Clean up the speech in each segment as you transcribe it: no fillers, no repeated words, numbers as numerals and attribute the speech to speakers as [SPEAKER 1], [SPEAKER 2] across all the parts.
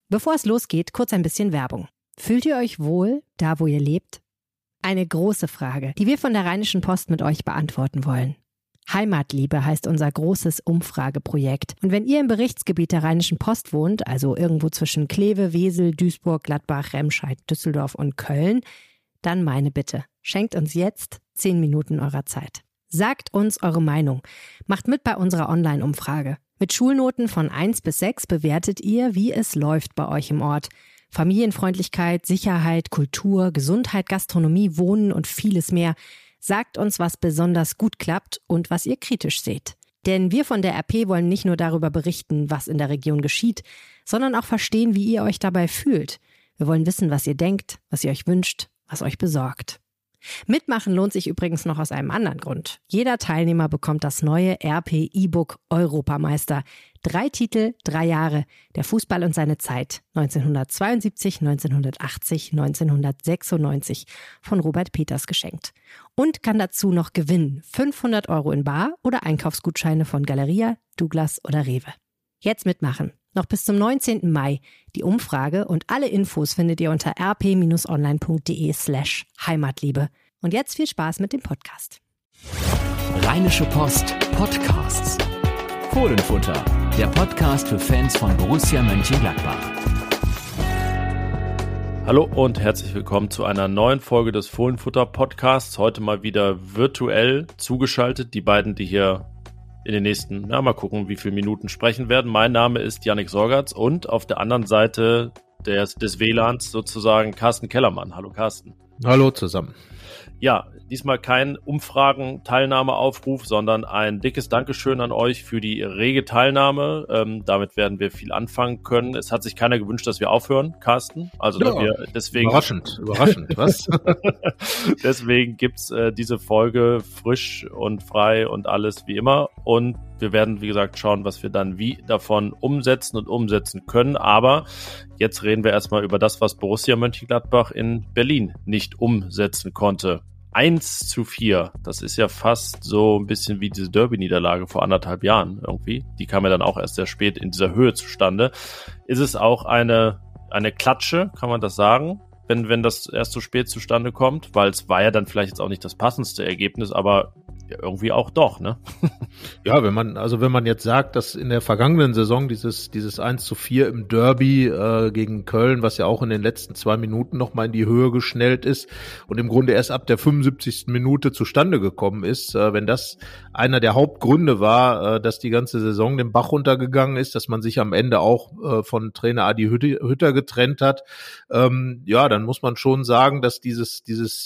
[SPEAKER 1] Bevor es losgeht, kurz ein bisschen Werbung. Fühlt ihr euch wohl, da wo ihr lebt? Eine große Frage, die wir von der Rheinischen Post mit euch beantworten wollen. Heimatliebe heißt unser großes Umfrageprojekt. Und wenn ihr im Berichtsgebiet der Rheinischen Post wohnt, also irgendwo zwischen Kleve, Wesel, Duisburg, Gladbach, Remscheid, Düsseldorf und Köln, dann meine Bitte, schenkt uns jetzt 10 Minuten eurer Zeit. Sagt uns eure Meinung. Macht mit bei unserer Online-Umfrage. Mit Schulnoten von 1 bis 6 bewertet ihr, wie es läuft bei euch im Ort. Familienfreundlichkeit, Sicherheit, Kultur, Gesundheit, Gastronomie, Wohnen und vieles mehr. Sagt uns, was besonders gut klappt und was ihr kritisch seht. Denn wir von der RP wollen nicht nur darüber berichten, was in der Region geschieht, sondern auch verstehen, wie ihr euch dabei fühlt. Wir wollen wissen, was ihr denkt, was ihr euch wünscht, was euch besorgt. Mitmachen lohnt sich übrigens noch aus einem anderen Grund. Jeder Teilnehmer bekommt das neue RP E-Book Europameister. 3 Titel, 3 Jahre. Der Fußball und seine Zeit. 1972, 1980, 1996 von Robert Peters geschenkt. Und kann dazu noch gewinnen. 500 € in bar oder Einkaufsgutscheine von Galeria, Douglas oder Rewe. Jetzt mitmachen. Noch bis zum 19. Mai. Die Umfrage und alle Infos findet ihr unter rp-online.de/Heimatliebe. Und jetzt viel Spaß mit dem Podcast.
[SPEAKER 2] Rheinische Post Podcasts. Fohlenfutter, der Podcast für Fans von Borussia Mönchengladbach.
[SPEAKER 3] Hallo und herzlich willkommen zu einer neuen Folge des Fohlenfutter Podcasts. Heute mal wieder virtuell zugeschaltet. Die beiden, die hier in den nächsten, mal gucken, wie viele Minuten sprechen werden. Mein Name ist Yannick Sorgatz und auf der anderen Seite des WLANs sozusagen Carsten Kellermann. Hallo Carsten.
[SPEAKER 4] Hallo zusammen.
[SPEAKER 3] Ja, diesmal kein Umfragen-Teilnahmeaufruf, sondern ein dickes Dankeschön an euch für die rege Teilnahme. Damit werden wir viel anfangen können. Es hat sich keiner gewünscht, dass wir aufhören, Carsten. Also
[SPEAKER 4] ja,
[SPEAKER 3] wir deswegen
[SPEAKER 4] überraschend, was?
[SPEAKER 3] Deswegen gibt's diese Folge frisch und frei und alles wie immer. Und wir werden, wie gesagt, schauen, was wir dann wie davon umsetzen und umsetzen können. Aber jetzt reden wir erstmal über das, was Borussia Mönchengladbach in Berlin nicht umsetzen konnte. 1:4, das ist ja fast so ein bisschen wie diese Derby-Niederlage vor 1,5 Jahren irgendwie. Die kam ja dann auch erst sehr spät in dieser Höhe zustande. Ist es auch eine Klatsche, kann man das sagen, wenn das erst so spät zustande kommt? Weil es war ja dann vielleicht jetzt auch nicht das passendste Ergebnis, aber ja, irgendwie auch doch, ne?
[SPEAKER 4] Ja, wenn man jetzt sagt, dass in der vergangenen Saison dieses 1:4 im Derby gegen Köln, was ja auch in den letzten 2 Minuten nochmal in die Höhe geschnellt ist und im Grunde erst ab der 75. Minute zustande gekommen ist, wenn das einer der Hauptgründe war, dass die ganze Saison den Bach runtergegangen ist, dass man sich am Ende auch von Trainer Adi Hütter getrennt hat, dann muss man schon sagen, dass dieses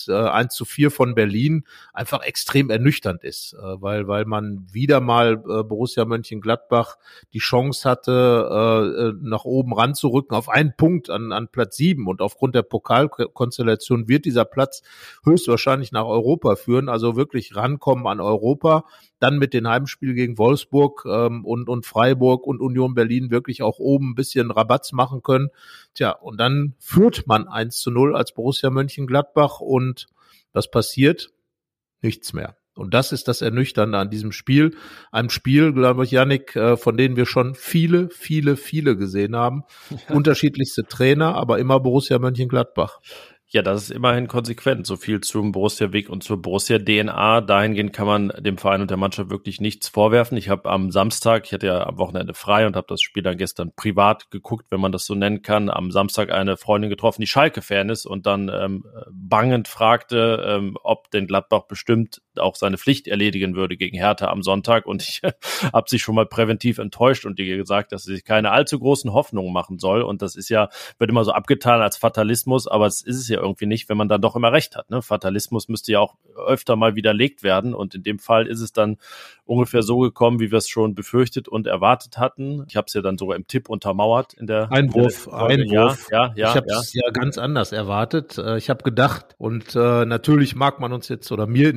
[SPEAKER 4] 1:4 von Berlin einfach extrem ernüchternd ist, weil man wieder mal Borussia Mönchengladbach die Chance hatte, nach oben ranzurücken auf einen Punkt an Platz 7 und aufgrund der Pokalkonstellation wird dieser Platz höchstwahrscheinlich nach Europa führen, also wirklich rankommen an Europa, dann mit den Heimspielen gegen Wolfsburg und Freiburg und Union Berlin wirklich auch oben ein bisschen Rabatz machen können. Tja, und dann führt man 1:0 als Borussia Mönchengladbach und was passiert? Nichts mehr. Und das ist das Ernüchternde an diesem Spiel. Einem Spiel, glaube ich, Yannick, von denen wir schon viele gesehen haben. Ja. Unterschiedlichste Trainer, aber immer Borussia Mönchengladbach.
[SPEAKER 3] Ja, das ist immerhin konsequent. So viel zum Borussia-Weg und zur Borussia-DNA. Dahingehend kann man dem Verein und der Mannschaft wirklich nichts vorwerfen. Ich habe am Samstag, ich hatte ja am Wochenende frei und habe das Spiel dann gestern privat geguckt, wenn man das so nennen kann, am Samstag eine Freundin getroffen, die Schalke-Fan ist und dann bangend fragte, ob denn Gladbach bestimmt auch seine Pflicht erledigen würde gegen Hertha am Sonntag. Und ich habe sie schon mal präventiv enttäuscht und ihr gesagt, dass sie sich keine allzu großen Hoffnungen machen soll. Und das ist ja, wird immer so abgetan als Fatalismus, aber es ist es ja irgendwie nicht, wenn man dann doch immer recht hat. Ne? Fatalismus müsste ja auch öfter mal widerlegt werden und in dem Fall ist es dann ungefähr so gekommen, wie wir es schon befürchtet und erwartet hatten. Ich habe es ja dann sogar im Tipp untermauert in der
[SPEAKER 4] Einwurf.
[SPEAKER 3] Ja,
[SPEAKER 4] ich habe es ja ganz anders erwartet. Ich habe gedacht und natürlich mag man uns jetzt oder mir in dem Fall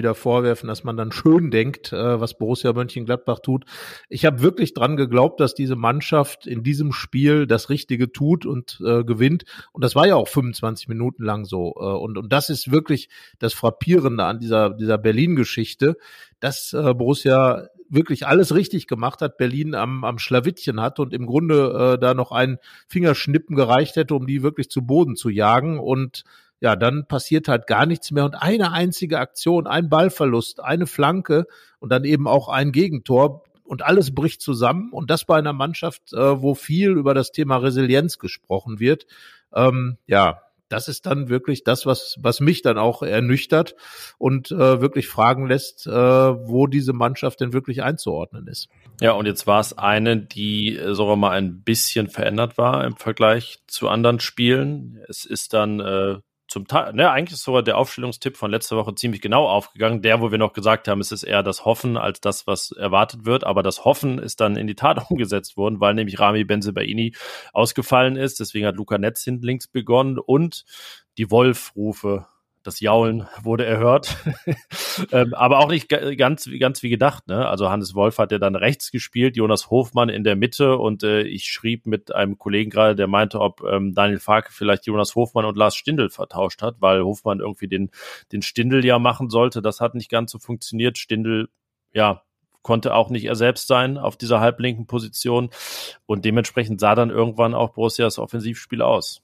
[SPEAKER 4] wieder vorwerfen, dass man dann schön denkt, was Borussia Mönchengladbach tut. Ich habe wirklich dran geglaubt, dass diese Mannschaft in diesem Spiel das Richtige tut und gewinnt. Und das war ja auch 25 Minuten lang so. Und das ist wirklich das Frappierende an dieser Berlin-Geschichte, dass Borussia wirklich alles richtig gemacht hat, Berlin am Schlawittchen hat und im Grunde da noch ein Fingerschnippen gereicht hätte, um die wirklich zu Boden zu jagen. Und ja, dann passiert halt gar nichts mehr. Und eine einzige Aktion, ein Ballverlust, eine Flanke und dann eben auch ein Gegentor und alles bricht zusammen. Und das bei einer Mannschaft, wo viel über das Thema Resilienz gesprochen wird. Das ist dann wirklich das, was mich dann auch ernüchtert und wirklich fragen lässt, wo diese Mannschaft denn wirklich einzuordnen ist.
[SPEAKER 3] Ja, und jetzt war es eine, die sogar mal ein bisschen verändert war im Vergleich zu anderen Spielen. Es ist dann zum Teil, eigentlich ist sogar der Aufstellungstipp von letzter Woche ziemlich genau aufgegangen. Der, wo wir noch gesagt haben, es ist eher das Hoffen als das, was erwartet wird. Aber das Hoffen ist dann in die Tat umgesetzt worden, weil nämlich Rami Bensebaini ausgefallen ist. Deswegen hat Luca Netz hinten links begonnen und die Wolf-Rufe, das Jaulen wurde erhört. Aber auch nicht ganz wie gedacht, ne? Also Hannes Wolf hat ja dann rechts gespielt, Jonas Hofmann in der Mitte und ich schrieb mit einem Kollegen gerade, der meinte, ob Daniel Farke vielleicht Jonas Hofmann und Lars Stindl vertauscht hat, weil Hofmann irgendwie den Stindl ja machen sollte. Das hat nicht ganz so funktioniert. Stindl, konnte auch nicht er selbst sein auf dieser halblinken Position und dementsprechend sah dann irgendwann auch Borussias Offensivspiel aus.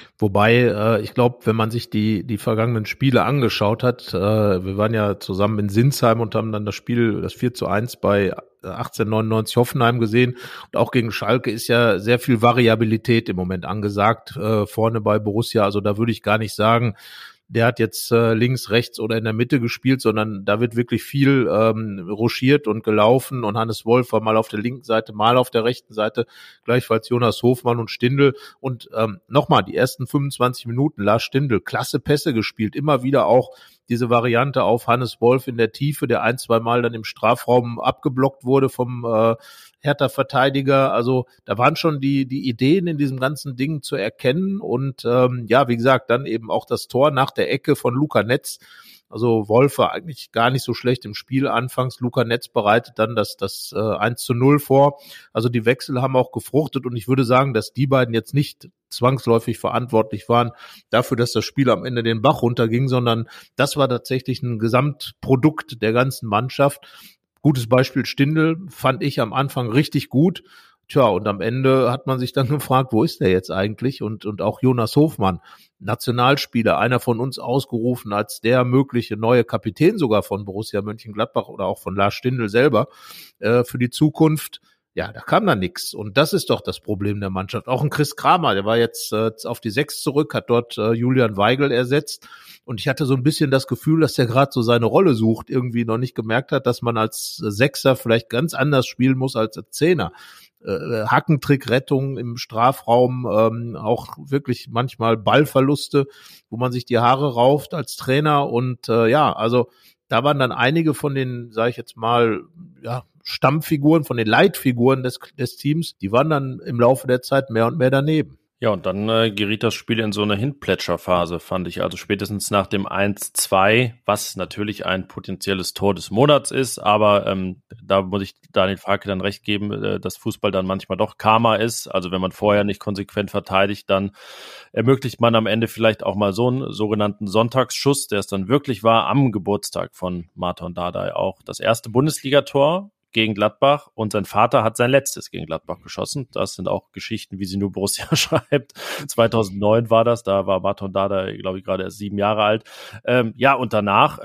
[SPEAKER 4] Wobei, ich glaube, wenn man sich die vergangenen Spiele angeschaut hat, wir waren ja zusammen in Sinsheim und haben dann das 4:1 bei 1899 Hoffenheim gesehen und auch gegen Schalke ist ja sehr viel Variabilität im Moment angesagt, vorne bei Borussia, also da würde ich gar nicht sagen, der hat jetzt links, rechts oder in der Mitte gespielt, sondern da wird wirklich viel ruschiert und gelaufen und Hannes Wolf war mal auf der linken Seite, mal auf der rechten Seite, gleichfalls Jonas Hofmann und Stindl und nochmal die ersten 25 Minuten Lars Stindl, klasse Pässe gespielt, immer wieder auch diese Variante auf Hannes Wolf in der Tiefe, der 1-2 Mal dann im Strafraum abgeblockt wurde vom Hertha-Verteidiger. Also da waren schon die Ideen in diesem ganzen Ding zu erkennen und wie gesagt, dann eben auch das Tor nach der Ecke von Luca Netz. Also Wolf war eigentlich gar nicht so schlecht im Spiel anfangs. Luca Netz bereitet dann das 1:0 vor. Also die Wechsel haben auch gefruchtet und ich würde sagen, dass die beiden jetzt nicht zwangsläufig verantwortlich waren dafür, dass das Spiel am Ende den Bach runterging, sondern das war tatsächlich ein Gesamtprodukt der ganzen Mannschaft. Gutes Beispiel Stindl fand ich am Anfang richtig gut. Tja, und am Ende hat man sich dann gefragt, wo ist der jetzt eigentlich? Und auch Jonas Hofmann, Nationalspieler, einer von uns ausgerufen als der mögliche neue Kapitän sogar von Borussia Mönchengladbach oder auch von Lars Stindl selber für die Zukunft. Ja, da kam dann nichts. Und das ist doch das Problem der Mannschaft. Auch ein Chris Kramer, der war jetzt auf die 6 zurück, hat dort Julian Weigl ersetzt. Und ich hatte so ein bisschen das Gefühl, dass der gerade so seine Rolle sucht, irgendwie noch nicht gemerkt hat, dass man als Sechser vielleicht ganz anders spielen muss als Zehner. Hackentrick-Rettung im Strafraum, auch wirklich manchmal Ballverluste, wo man sich die Haare rauft als Trainer. Und also da waren dann einige von den, sage ich jetzt mal, Stammfiguren, von den Leitfiguren des Teams, die waren dann im Laufe der Zeit mehr und mehr daneben.
[SPEAKER 3] Ja, und dann geriet das Spiel in so eine Hinplätscherphase, fand ich. Also spätestens nach dem 1:2, was natürlich ein potenzielles Tor des Monats ist, aber da muss ich Daniel Farke dann recht geben, dass Fußball dann manchmal doch Karma ist. Also wenn man vorher nicht konsequent verteidigt, dann ermöglicht man am Ende vielleicht auch mal so einen sogenannten Sonntagsschuss, der es dann wirklich war, am Geburtstag von Marton Dardai auch. Das erste Bundesligator gegen Gladbach und sein Vater hat sein letztes gegen Gladbach geschossen. Das sind auch Geschichten, wie sie nur Borussia schreibt. 2009 war das, da war Marton Dardai, glaube ich, gerade erst 7 Jahre alt. Und danach,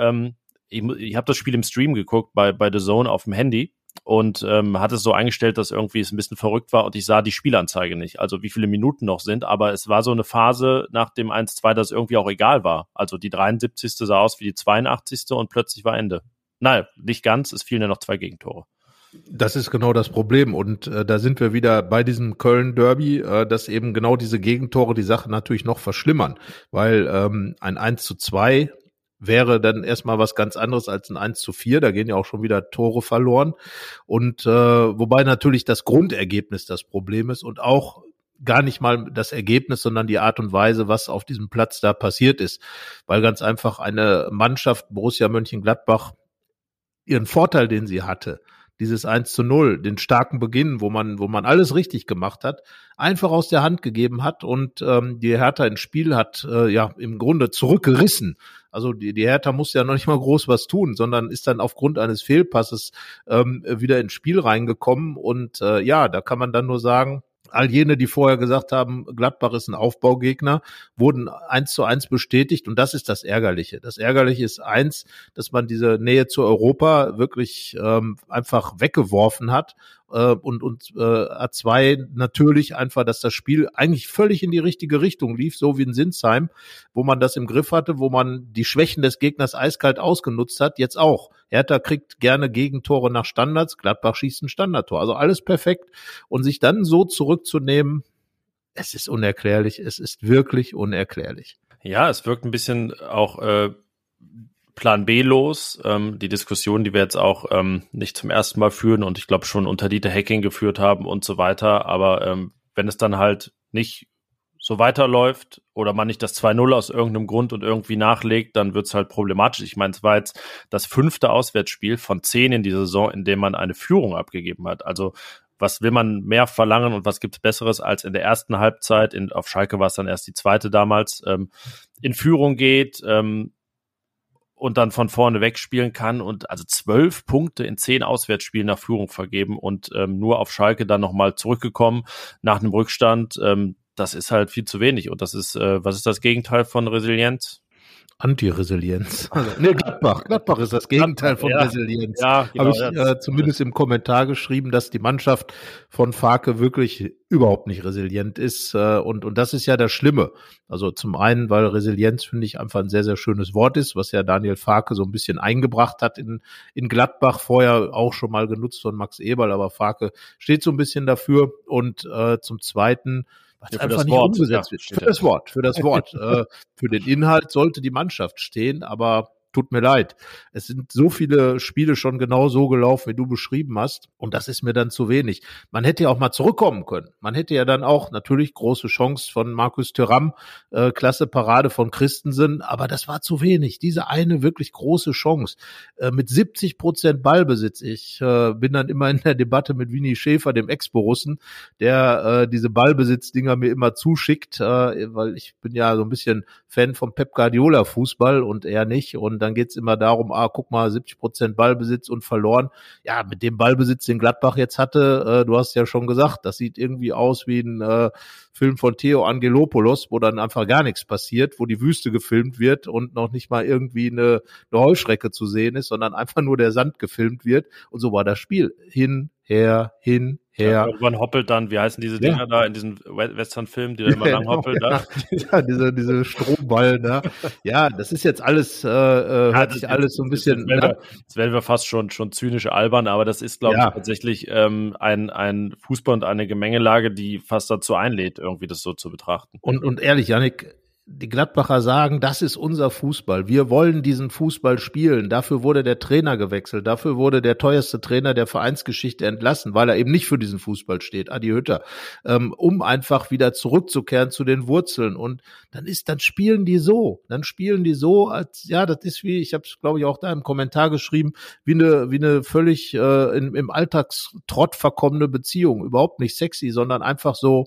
[SPEAKER 3] ich habe das Spiel im Stream geguckt bei The Zone auf dem Handy und hatte es so eingestellt, dass irgendwie es ein bisschen verrückt war und ich sah die Spielanzeige nicht, also wie viele Minuten noch sind, aber es war so eine Phase nach dem 1:2, dass es irgendwie auch egal war. Also die 73. sah aus wie die 82. und plötzlich war Ende. Nein, nicht ganz, es fielen ja noch 2 Gegentore.
[SPEAKER 4] Das ist genau das Problem und da sind wir wieder bei diesem Köln-Derby, dass eben genau diese Gegentore die Sache natürlich noch verschlimmern, weil ein 1:2 wäre dann erstmal was ganz anderes als ein 1:4, da gehen ja auch schon wieder Tore verloren und wobei natürlich das Grundergebnis das Problem ist und auch gar nicht mal das Ergebnis, sondern die Art und Weise, was auf diesem Platz da passiert ist. Weil ganz einfach eine Mannschaft, Borussia Mönchengladbach, ihren Vorteil, den sie hatte, dieses 1:0, den starken Beginn, wo man alles richtig gemacht hat, einfach aus der Hand gegeben hat und die Hertha ins Spiel hat im Grunde zurückgerissen. Also die Hertha muss ja noch nicht mal groß was tun, sondern ist dann aufgrund eines Fehlpasses wieder ins Spiel reingekommen und da kann man dann nur sagen, all jene, die vorher gesagt haben, Gladbach ist ein Aufbaugegner, wurden 1:1 bestätigt und das ist das Ärgerliche. Das Ärgerliche ist dass man diese Nähe zu Europa wirklich einfach weggeworfen hat und A2 natürlich einfach, dass das Spiel eigentlich völlig in die richtige Richtung lief, so wie in Sinsheim, wo man das im Griff hatte, wo man die Schwächen des Gegners eiskalt ausgenutzt hat, jetzt auch. Hertha kriegt gerne Gegentore nach Standards, Gladbach schießt ein Standardtor, also alles perfekt. Und sich dann so zurückzunehmen, es ist unerklärlich, es ist wirklich unerklärlich.
[SPEAKER 3] Ja, es wirkt ein bisschen auch Plan B los. Die Diskussion, die wir jetzt auch nicht zum ersten Mal führen und ich glaube schon unter Dieter Hecking geführt haben und so weiter. Aber wenn es dann halt nicht so weiterläuft oder man nicht das 2:0 aus irgendeinem Grund und irgendwie nachlegt, dann wird's halt problematisch. Ich meine, es war jetzt das 5. Auswärtsspiel von 10 in dieser Saison, in dem man eine Führung abgegeben hat. Also was will man mehr verlangen und was gibt's Besseres als in der ersten Halbzeit, auf Schalke war es dann erst die zweite damals, in Führung geht und dann von vorne wegspielen kann und also 12 Punkte in 10 Auswärtsspielen nach Führung vergeben und nur auf Schalke dann nochmal zurückgekommen nach einem Rückstand. Das ist halt viel zu wenig und das ist, was ist das Gegenteil von Resilienz?
[SPEAKER 4] Anti-Resilienz. Gladbach ist das Gegenteil von Resilienz.
[SPEAKER 3] Ja, genau,
[SPEAKER 4] habe ich zumindest im Kommentar geschrieben, dass die Mannschaft von Farke wirklich überhaupt nicht resilient ist. Und das ist ja das Schlimme. Also zum einen, weil Resilienz, finde ich, einfach ein sehr, sehr schönes Wort ist, was ja Daniel Farke so ein bisschen eingebracht hat in Gladbach, vorher auch schon mal genutzt von Max Eberl, aber Farke steht so ein bisschen dafür. Und zum Zweiten, was einfach nicht umgesetzt wird. Für das Wort. Für den Inhalt sollte die Mannschaft stehen, aber tut mir leid. Es sind so viele Spiele schon genau so gelaufen, wie du beschrieben hast. Und das ist mir dann zu wenig. Man hätte ja auch mal zurückkommen können. Man hätte ja dann auch natürlich große Chance von Markus Thuram, klasse Parade von Christensen. Aber das war zu wenig. Diese eine wirklich große Chance. Mit 70% Ballbesitz. Ich bin dann immer in der Debatte mit Winnie Schäfer, dem Ex-Borussen, der diese Ballbesitzdinger mir immer zuschickt, weil ich bin ja so ein bisschen Fan vom Pep Guardiola Fußball und er nicht. Und dann geht's immer darum, guck mal, 70% Ballbesitz und verloren. Ja, mit dem Ballbesitz, den Gladbach jetzt hatte, du hast ja schon gesagt, das sieht irgendwie aus wie ein Film von Theo Angelopoulos, wo dann einfach gar nichts passiert, wo die Wüste gefilmt wird und noch nicht mal irgendwie eine Heuschrecke zu sehen ist, sondern einfach nur der Sand gefilmt wird. Und so war das Spiel. Hin, her.
[SPEAKER 3] Ja, irgendwann hoppelt dann, wie heißen diese Dinger da in diesen Western-Filmen, die da immer lang hoppeln?
[SPEAKER 4] Ja, diese Strohballen da. Ja, das ist jetzt alles, hört sich alles so ein bisschen.
[SPEAKER 3] Jetzt werden wir fast schon zynisch albern, aber das ist, glaube ich, tatsächlich ein Fußball und eine Gemengelage, die fast dazu einlädt, irgendwie das so zu betrachten.
[SPEAKER 4] Und ehrlich, Yannick, die Gladbacher sagen, das ist unser Fußball. Wir wollen diesen Fußball spielen. Dafür wurde der Trainer gewechselt. Dafür wurde der teuerste Trainer der Vereinsgeschichte entlassen, weil er eben nicht für diesen Fußball steht, Adi Hütter, um einfach wieder zurückzukehren zu den Wurzeln. Und dann spielen die so. Als, ja, das ist wie, ich habe es, glaube ich, auch da im Kommentar geschrieben, wie eine völlig im Alltagstrott verkommene Beziehung. Überhaupt nicht sexy, sondern einfach so,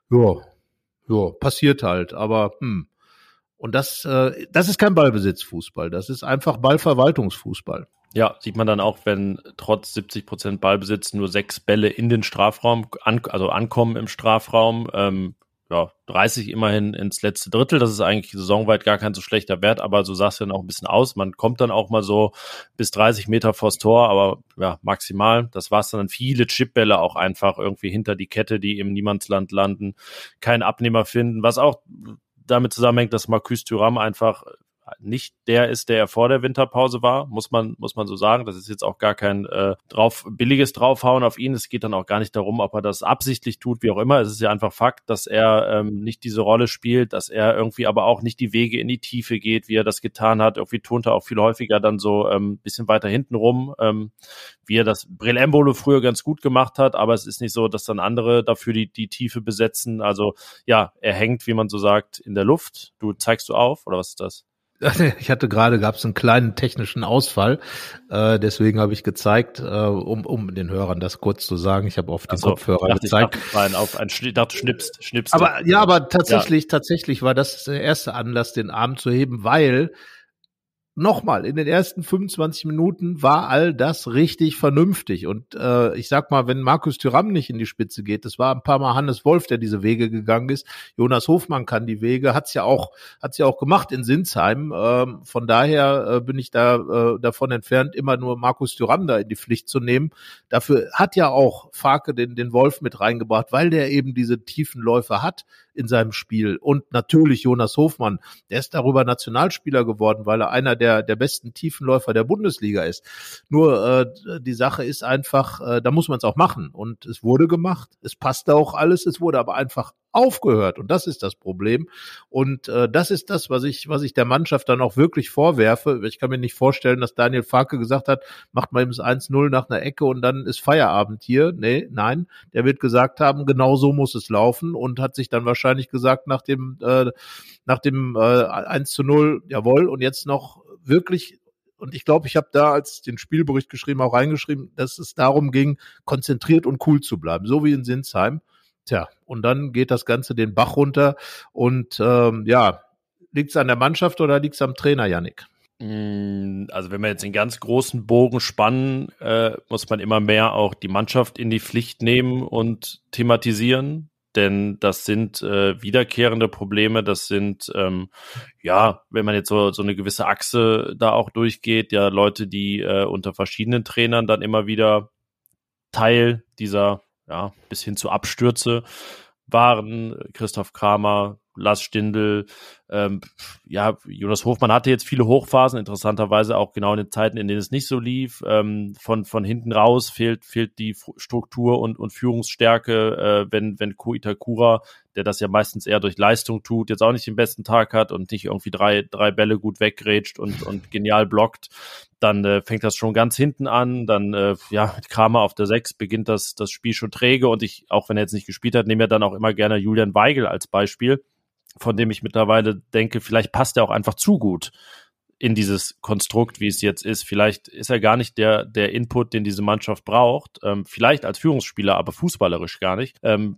[SPEAKER 4] passiert halt, aber und das ist kein Ballbesitzfußball, das ist einfach Ballverwaltungsfußball.
[SPEAKER 3] Ja, sieht man dann auch, wenn trotz 70% Ballbesitz nur 6 Bälle in den Strafraum, ankommen im Strafraum, 30 immerhin ins letzte Drittel, das ist eigentlich saisonweit gar kein so schlechter Wert, aber so sah es dann auch ein bisschen aus, man kommt dann auch mal so bis 30 Meter vors Tor, aber ja, maximal, das war's dann viele Chipbälle auch einfach irgendwie hinter die Kette, die im Niemandsland landen, keinen Abnehmer finden, was auch damit zusammenhängt, dass Marcus Thuram einfach nicht der ist, der er vor der Winterpause war, muss man so sagen. Das ist jetzt auch gar kein billiges Draufhauen auf ihn. Es geht dann auch gar nicht darum, ob er das absichtlich tut, wie auch immer. Es ist ja einfach Fakt, dass er nicht diese Rolle spielt, dass er irgendwie aber auch nicht die Wege in die Tiefe geht, wie er das getan hat. Irgendwie tont er auch viel häufiger dann so bisschen weiter hinten rum, wie er das Breel Embolo früher ganz gut gemacht hat, aber es ist nicht so, dass dann andere dafür die Tiefe besetzen. Also ja, er hängt, wie man so sagt, in der Luft. Zeigst du auf, oder was ist das?
[SPEAKER 4] Ich hatte gerade, gab es einen kleinen technischen Ausfall, deswegen habe ich gezeigt, um den Hörern das kurz zu sagen. Ich habe auf den Kopfhörer gezeigt.
[SPEAKER 3] Ich dachte, schnippst.
[SPEAKER 4] Aber tatsächlich war das der erste Anlass, den Arm zu heben, weil nochmal, in den ersten 25 Minuten war all das richtig vernünftig. Und ich sag mal, wenn Markus Thuram nicht in die Spitze geht, das war ein paar Mal Hannes Wolf, der diese Wege gegangen ist. Jonas Hofmann kann die Wege, hat's ja auch gemacht in Sinsheim. Von daher bin ich da davon entfernt, immer nur Markus Thuram da in die Pflicht zu nehmen. Dafür hat ja auch Farke den Wolf mit reingebracht, weil der eben diese tiefen Läufe hat in seinem Spiel. Und natürlich Jonas Hofmann, der ist darüber Nationalspieler geworden, weil er einer der besten Tiefenläufer der Bundesliga ist. Nur die Sache ist einfach, da muss man es auch machen. Und es wurde gemacht, es passte auch alles, es wurde aber einfach aufgehört. Und das ist das Problem. Und das ist das, was ich der Mannschaft dann auch wirklich vorwerfe. Ich kann mir nicht vorstellen, dass Daniel Farke gesagt hat, macht mal eben das 1-0 nach einer Ecke und dann ist Feierabend hier. Nein, der wird gesagt haben, genau so muss es laufen und hat sich dann wahrscheinlich gesagt nach dem 1-0, jawohl, und jetzt noch wirklich. Und ich glaube, ich habe da, als ich den Spielbericht geschrieben, auch reingeschrieben, dass es darum ging, konzentriert und cool zu bleiben, so wie in Sinsheim. Tja, und dann geht das Ganze den Bach runter und liegt es an der Mannschaft oder liegt es am Trainer, Yannick?
[SPEAKER 3] Also wenn wir jetzt den ganz großen Bogen spannen, muss man immer mehr auch die Mannschaft in die Pflicht nehmen und thematisieren, denn das sind wiederkehrende Probleme, das sind, wenn man jetzt so eine gewisse Achse da auch durchgeht, ja Leute, die unter verschiedenen Trainern dann immer wieder Teil dieser bis hin zu Abstürze waren. Christoph Kramer, Lars Stindl, Jonas Hofmann hatte jetzt viele Hochphasen, interessanterweise auch genau in den Zeiten, in denen es nicht so lief. Von hinten raus fehlt die Struktur und Führungsstärke, wenn Ko Itakura, der das ja meistens eher durch Leistung tut, jetzt auch nicht den besten Tag hat und nicht irgendwie drei Bälle gut weggrätscht und genial blockt, dann fängt das schon ganz hinten an, dann mit Kramer auf der 6 beginnt das Spiel schon träge und ich, auch wenn er jetzt nicht gespielt hat, nehme ja dann auch immer gerne Julian Weigl als Beispiel, von dem ich mittlerweile denke, vielleicht passt er auch einfach zu gut in dieses Konstrukt, wie es jetzt ist. Vielleicht ist er gar nicht der Input, den diese Mannschaft braucht. Vielleicht als Führungsspieler, aber fußballerisch gar nicht.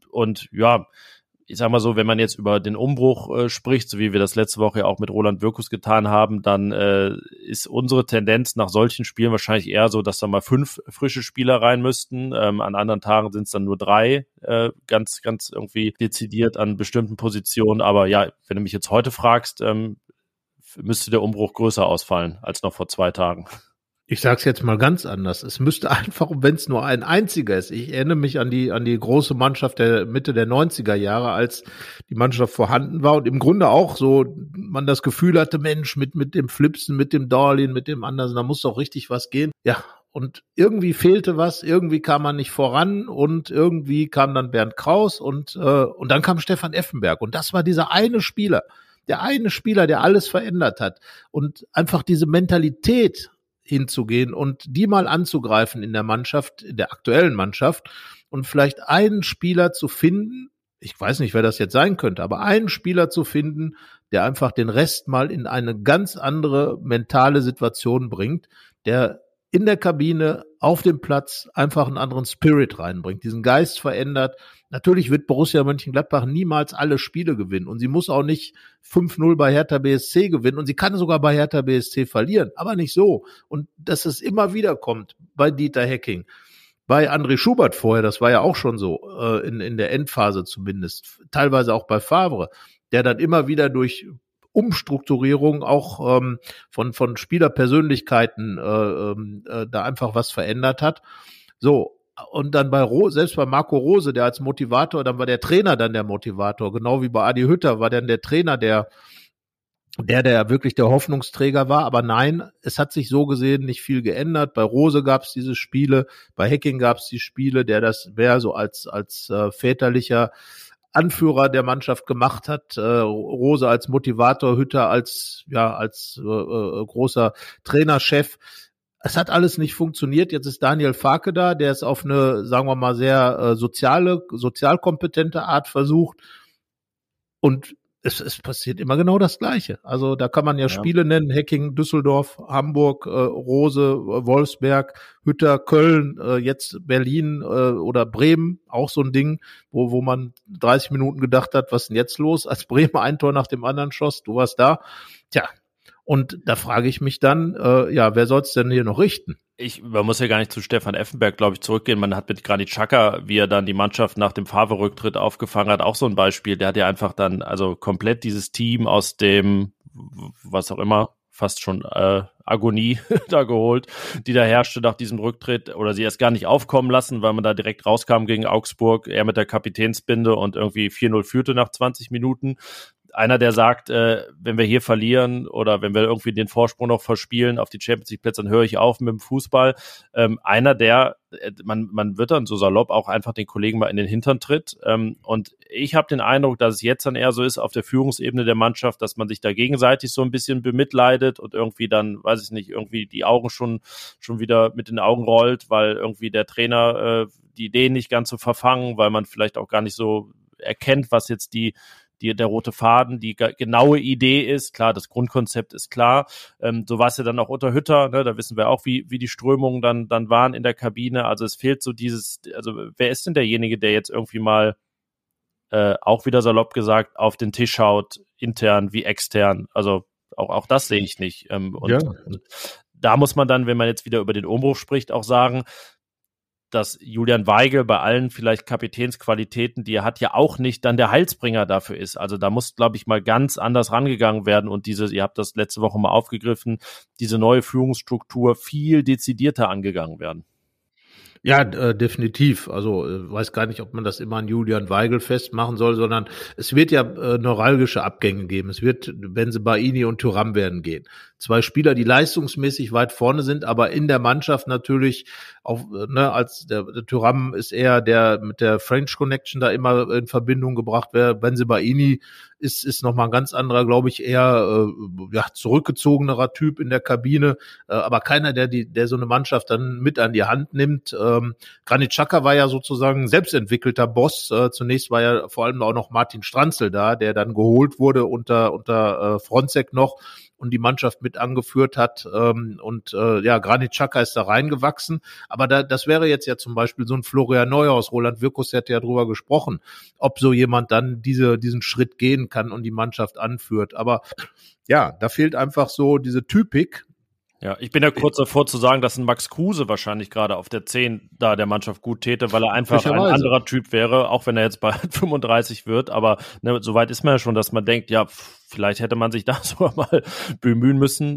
[SPEAKER 3] Ich sag mal so, wenn man jetzt über den Umbruch spricht, so wie wir das letzte Woche ja auch mit Roland Wirkus getan haben, dann ist unsere Tendenz nach solchen Spielen wahrscheinlich eher so, dass da mal 5 frische Spieler rein müssten. An anderen Tagen sind es dann nur 3, ganz irgendwie dezidiert an bestimmten Positionen. Aber ja, wenn du mich jetzt heute fragst, müsste der Umbruch größer ausfallen als noch vor 2 Tagen.
[SPEAKER 4] Ich sag's jetzt mal ganz anders. Es müsste einfach, wenn es nur ein einziger ist. Ich erinnere mich an die große Mannschaft der Mitte der 90er Jahre, als die Mannschaft vorhanden war und im Grunde auch so man das Gefühl hatte, Mensch, mit dem Flipsen, mit dem Dorlin, mit dem Andersen, da muss doch richtig was gehen. Ja, und irgendwie fehlte was, irgendwie kam man nicht voran und irgendwie kam dann Bernd Kraus und dann kam Stefan Effenberg und das war dieser eine Spieler, der alles verändert hat und einfach diese Mentalität hinzugehen und die mal anzugreifen in der Mannschaft, in der aktuellen Mannschaft und vielleicht einen Spieler zu finden, ich weiß nicht, wer das jetzt sein könnte, aber einen Spieler zu finden, der einfach den Rest mal in eine ganz andere mentale Situation bringt, der in der Kabine, auf dem Platz einfach einen anderen Spirit reinbringt, diesen Geist verändert. Natürlich wird Borussia Mönchengladbach niemals alle Spiele gewinnen und sie muss auch nicht 5-0 bei Hertha BSC gewinnen und sie kann sogar bei Hertha BSC verlieren, aber nicht so. Und dass es immer wieder kommt bei Dieter Hecking, bei André Schubert vorher, das war ja auch schon so, in der Endphase zumindest, teilweise auch bei Favre, der dann immer wieder durch Umstrukturierung auch von Spielerpersönlichkeiten da einfach was verändert hat. So, und dann selbst bei Marco Rose, der als Motivator, dann war der Trainer dann der Motivator, genau wie bei Adi Hütter war dann der Trainer, der der wirklich der Hoffnungsträger war. Aber nein, es hat sich so gesehen nicht viel geändert. Bei Rose gab es diese Spiele, bei Hacking gab es die Spiele, der das mehr so als väterlicher Anführer der Mannschaft gemacht hat, Rose als Motivator, Hütter als großer Trainerchef. Es hat alles nicht funktioniert. Jetzt ist Daniel Farke da, der es auf eine, sagen wir mal, sehr sozialkompetente Art versucht. Und es passiert immer genau das Gleiche. Also da kann man ja Spiele nennen, Hacking, Düsseldorf, Hamburg, Rose, Wolfsberg, Hütter, Köln, jetzt Berlin oder Bremen, auch so ein Ding, wo man 30 Minuten gedacht hat, was ist denn jetzt los, als Bremen ein Tor nach dem anderen schoss, du warst da. Tja, und da frage ich mich dann, wer soll es denn hier noch richten?
[SPEAKER 3] Man muss ja gar nicht zu Stefan Effenberg, glaube ich, zurückgehen. Man hat mit Granit Xhaka, wie er dann die Mannschaft nach dem Favre-Rücktritt aufgefangen hat, auch so ein Beispiel. Der hat ja einfach dann also komplett dieses Team aus dem, was auch immer, fast schon Agonie da geholt, die da herrschte nach diesem Rücktritt, oder sie erst gar nicht aufkommen lassen, weil man da direkt rauskam gegen Augsburg, er mit der Kapitänsbinde und irgendwie 4-0 führte nach 20 Minuten. Einer, der sagt, wenn wir hier verlieren oder wenn wir irgendwie den Vorsprung noch verspielen auf die Champions-League-Plätze, dann höre ich auf mit dem Fußball. Einer, der, man wird dann so salopp auch einfach den Kollegen mal in den Hintern tritt. Und ich habe den Eindruck, dass es jetzt dann eher so ist auf der Führungsebene der Mannschaft, dass man sich da gegenseitig so ein bisschen bemitleidet und irgendwie dann, weiß ich nicht, irgendwie die Augen schon wieder mit den Augen rollt, weil irgendwie der Trainer die Ideen nicht ganz so verfangen, weil man vielleicht auch gar nicht so erkennt, was jetzt der rote Faden, die genaue Idee ist. Klar, das Grundkonzept ist klar. So war es ja dann auch unter Hütter, ne? Da wissen wir auch, wie die Strömungen dann waren in der Kabine. Also es fehlt so wer ist denn derjenige, der jetzt irgendwie mal auch wieder salopp gesagt auf den Tisch schaut, intern wie extern. Also auch das sehe ich nicht. Und da muss man dann, wenn man jetzt wieder über den Umbruch spricht, auch sagen, dass Julian Weigl bei allen vielleicht Kapitänsqualitäten, die er hat, ja auch nicht dann der Heilsbringer dafür ist. Also da muss, glaube ich, mal ganz anders rangegangen werden und ihr habt das letzte Woche mal aufgegriffen, diese neue Führungsstruktur viel dezidierter angegangen werden.
[SPEAKER 4] Ja, definitiv. Also weiß gar nicht, ob man das immer an Julian Weigl festmachen soll, sondern es wird ja neuralgische Abgänge geben. Es wird Bensebaini und Thuram werden gehen. Zwei Spieler, die leistungsmäßig weit vorne sind, aber in der Mannschaft natürlich auch, als der Thuram ist eher der mit der French Connection da immer in Verbindung gebracht wird. Bensebaini ist nochmal ein ganz anderer, glaube ich, eher zurückgezogenerer Typ in der Kabine, aber keiner, der so eine Mannschaft dann mit an die Hand nimmt. Granit Xhaka war ja sozusagen ein selbstentwickelter Boss. Zunächst war ja vor allem auch noch Martin Stranzl da, der dann geholt wurde unter Fronzek noch und die Mannschaft mit angeführt hat. Granit Xhaka ist da reingewachsen. Aber das wäre jetzt ja zum Beispiel so ein Florian Neuhaus. Roland Wirkus hätte ja drüber gesprochen, ob so jemand dann diesen Schritt gehen kann und die Mannschaft anführt. Aber ja, da fehlt einfach so diese Typik.
[SPEAKER 3] Ja, ich bin ja kurz davor zu sagen, dass ein Max Kruse wahrscheinlich gerade auf der 10 da der Mannschaft gut täte, weil er einfach ein anderer Typ wäre, auch wenn er jetzt bald 35 wird. Aber so weit ist man ja schon, dass man denkt, ja, vielleicht hätte man sich da sogar mal bemühen müssen.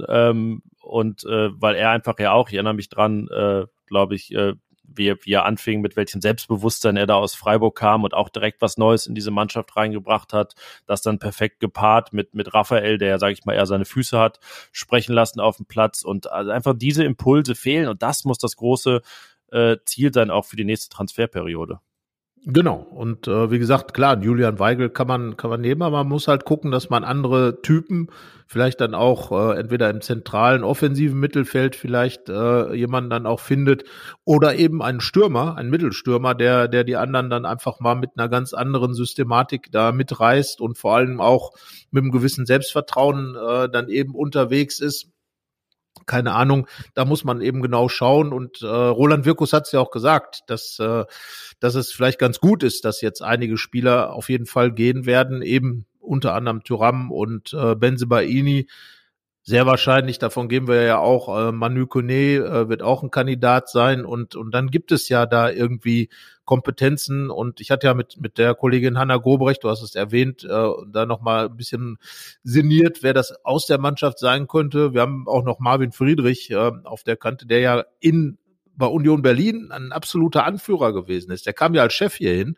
[SPEAKER 3] Weil er einfach ja auch, ich erinnere mich dran, glaube ich, wie er anfing, mit welchem Selbstbewusstsein er da aus Freiburg kam und auch direkt was Neues in diese Mannschaft reingebracht hat, das dann perfekt gepaart mit Raphael, der, sage ich mal, eher seine Füße hat sprechen lassen auf dem Platz und also einfach diese Impulse fehlen und das muss das große Ziel sein, auch für die nächste Transferperiode.
[SPEAKER 4] Genau. Und wie gesagt, klar, Julian Weigl kann man nehmen, aber man muss halt gucken, dass man andere Typen, vielleicht dann auch entweder im zentralen offensiven Mittelfeld vielleicht jemanden dann auch findet oder eben einen Stürmer, einen Mittelstürmer, der die anderen dann einfach mal mit einer ganz anderen Systematik da mitreißt und vor allem auch mit einem gewissen Selbstvertrauen dann eben unterwegs ist. Keine Ahnung, da muss man eben genau schauen und Roland Wirkus hat es ja auch gesagt, dass es vielleicht ganz gut ist, dass jetzt einige Spieler auf jeden Fall gehen werden, eben unter anderem Thuram und Bensebaini. Sehr wahrscheinlich, davon gehen wir ja auch, Manu Koné wird auch ein Kandidat sein und dann gibt es ja da irgendwie Kompetenzen und ich hatte ja mit der Kollegin Hanna Gobrecht, du hast es erwähnt, da nochmal ein bisschen sinniert, wer das aus der Mannschaft sein könnte. Wir haben auch noch Marvin Friedrich auf der Kante, der ja bei Union Berlin ein absoluter Anführer gewesen ist. Der kam ja als Chef hier hin.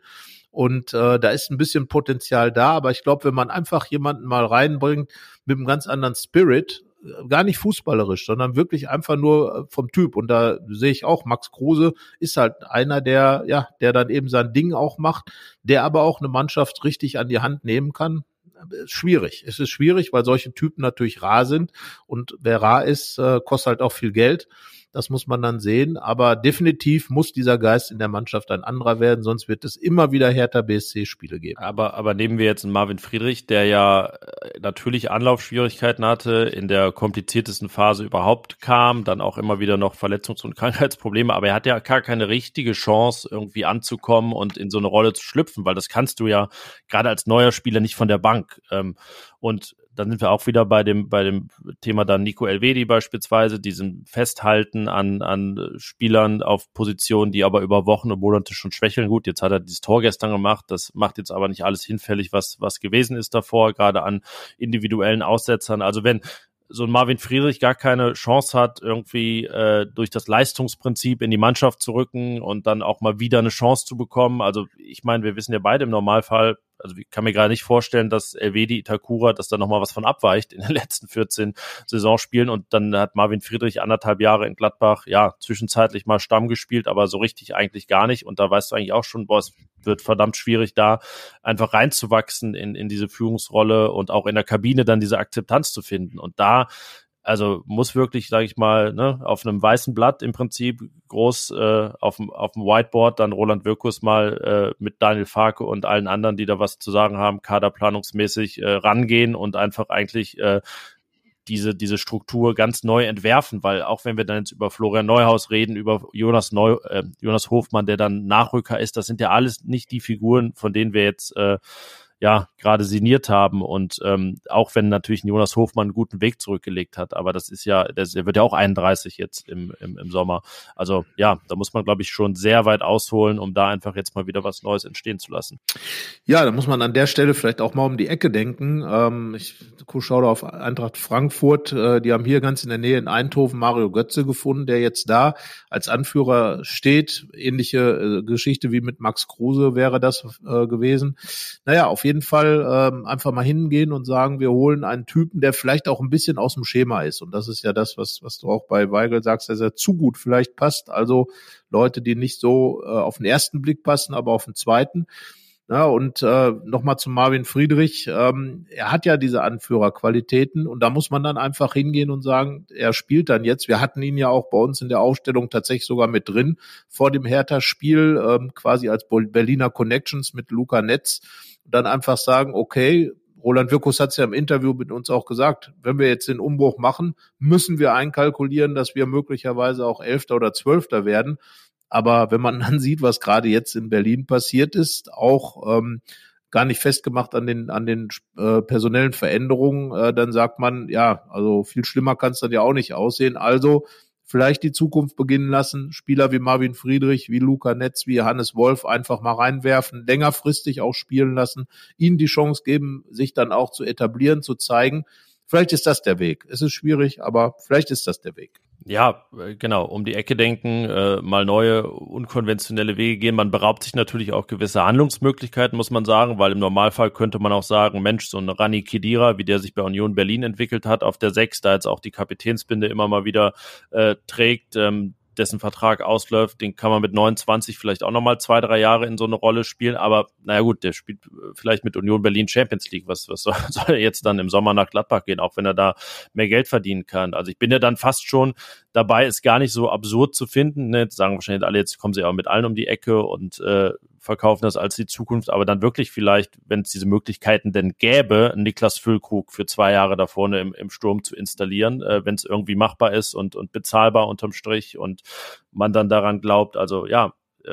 [SPEAKER 4] Und da ist ein bisschen Potenzial da, aber ich glaube, wenn man einfach jemanden mal reinbringt mit einem ganz anderen Spirit, gar nicht fußballerisch, sondern wirklich einfach nur vom Typ. Und da sehe ich auch, Max Kruse ist halt einer, der dann eben sein Ding auch macht, der aber auch eine Mannschaft richtig an die Hand nehmen kann. Schwierig. Es ist schwierig, weil solche Typen natürlich rar sind. Und wer rar ist, kostet halt auch viel Geld. Das muss man dann sehen. Aber definitiv muss dieser Geist in der Mannschaft ein anderer werden, sonst wird es immer wieder Hertha BSC-Spiele geben.
[SPEAKER 3] Aber nehmen wir jetzt einen Marvin Friedrich, der ja natürlich Anlaufschwierigkeiten hatte, in der kompliziertesten Phase überhaupt kam, dann auch immer wieder noch Verletzungs- und Krankheitsprobleme, aber er hat ja gar keine richtige Chance, irgendwie anzukommen und in so eine Rolle zu schlüpfen, weil das kannst du ja gerade als neuer Spieler nicht von der Bank. Und dann sind wir auch wieder bei dem Thema dann Nico Elvedi beispielsweise, diesem Festhalten an Spielern auf Positionen, die aber über Wochen und Monate schon schwächeln. Gut, jetzt hat er dieses Tor gestern gemacht, das macht jetzt aber nicht alles hinfällig, was gewesen ist davor, gerade an individuellen Aussetzern. Also wenn so ein Marvin Friedrich gar keine Chance hat, irgendwie durch das Leistungsprinzip in die Mannschaft zu rücken und dann auch mal wieder eine Chance zu bekommen. Also ich meine, wir wissen ja beide im Normalfall, also ich kann mir gerade nicht vorstellen, dass Elvedi, Itakura, dass da nochmal was von abweicht in den letzten 14 Saisonspielen, und dann hat Marvin Friedrich 1,5 Jahre in Gladbach, ja, zwischenzeitlich mal Stamm gespielt, aber so richtig eigentlich gar nicht, und da weißt du eigentlich auch schon, boah, es wird verdammt schwierig, da einfach reinzuwachsen in diese Führungsrolle und auch in der Kabine dann diese Akzeptanz zu finden, und da also muss wirklich, sage ich mal, ne, auf einem weißen Blatt im Prinzip groß auf dem Whiteboard dann Roland Wirkus mal mit Daniel Farke und allen anderen, die da was zu sagen haben, kaderplanungsmäßig rangehen und einfach eigentlich diese Struktur ganz neu entwerfen, weil auch wenn wir dann jetzt über Florian Neuhaus reden, über Jonas Hofmann, der dann Nachrücker ist, das sind ja alles nicht die Figuren, von denen wir jetzt gerade sinniert haben, und auch wenn natürlich Jonas Hofmann einen guten Weg zurückgelegt hat, aber das ist ja, der wird ja auch 31 jetzt im Sommer. Also ja, da muss man, glaube ich, schon sehr weit ausholen, um da einfach jetzt mal wieder was Neues entstehen zu lassen.
[SPEAKER 4] Ja, da muss man an der Stelle vielleicht auch mal um die Ecke denken. Ich schaue da auf Eintracht Frankfurt, die haben hier ganz in der Nähe in Eindhoven Mario Götze gefunden, der jetzt da als Anführer steht. Ähnliche Geschichte wie mit Max Kruse wäre das gewesen. Naja, auf jeden Fall einfach mal hingehen und sagen, wir holen einen Typen, der vielleicht auch ein bisschen aus dem Schema ist. Und das ist ja das, was du auch bei Weigl sagst, dass er zu gut vielleicht passt. Also Leute, die nicht so auf den ersten Blick passen, aber auf den zweiten. Ja, und nochmal zu Marvin Friedrich. Er hat ja diese Anführerqualitäten, und da muss man dann einfach hingehen und sagen, er spielt dann jetzt. Wir hatten ihn ja auch bei uns in der Aufstellung tatsächlich sogar mit drin vor dem Hertha-Spiel, quasi als Berliner Connections mit Luca Netz. Und dann einfach sagen, okay, Roland Wirkus hat es ja im Interview mit uns auch gesagt, wenn wir jetzt den Umbruch machen, müssen wir einkalkulieren, dass wir möglicherweise auch 11. oder 12. werden. Aber wenn man dann sieht, was gerade jetzt in Berlin passiert ist, auch gar nicht festgemacht an den personellen Veränderungen, dann sagt man, ja, also viel schlimmer kann es dann ja auch nicht aussehen. Also vielleicht die Zukunft beginnen lassen, Spieler wie Marvin Friedrich, wie Luca Netz, wie Hannes Wolf einfach mal reinwerfen, längerfristig auch spielen lassen, ihnen die Chance geben, sich dann auch zu etablieren, zu zeigen. Vielleicht ist das der Weg. Es ist schwierig, aber vielleicht ist das der Weg.
[SPEAKER 3] Ja, genau, um die Ecke denken, mal neue, unkonventionelle Wege gehen. Man beraubt sich natürlich auch gewisse Handlungsmöglichkeiten, muss man sagen, weil im Normalfall könnte man auch sagen, Mensch, so ein Rani Khedira, wie der sich bei Union Berlin entwickelt hat, auf der 6, da jetzt auch die Kapitänsbinde immer mal wieder trägt, dessen Vertrag ausläuft, den kann man mit 29 vielleicht auch nochmal 2-3 Jahre in so eine Rolle spielen, aber naja gut, der spielt vielleicht mit Union Berlin Champions League, was soll er jetzt dann im Sommer nach Gladbach gehen, auch wenn er da mehr Geld verdienen kann. Also ich bin ja dann fast schon dabei, es gar nicht so absurd zu finden, ne? Jetzt sagen wahrscheinlich alle, jetzt kommen sie auch mit allen um die Ecke und verkaufen das als die Zukunft, aber dann wirklich vielleicht, wenn es diese Möglichkeiten denn gäbe, Niklas Füllkrug für 2 Jahre da vorne im Sturm zu installieren, wenn es irgendwie machbar ist und bezahlbar unterm Strich und man dann daran glaubt, also ja,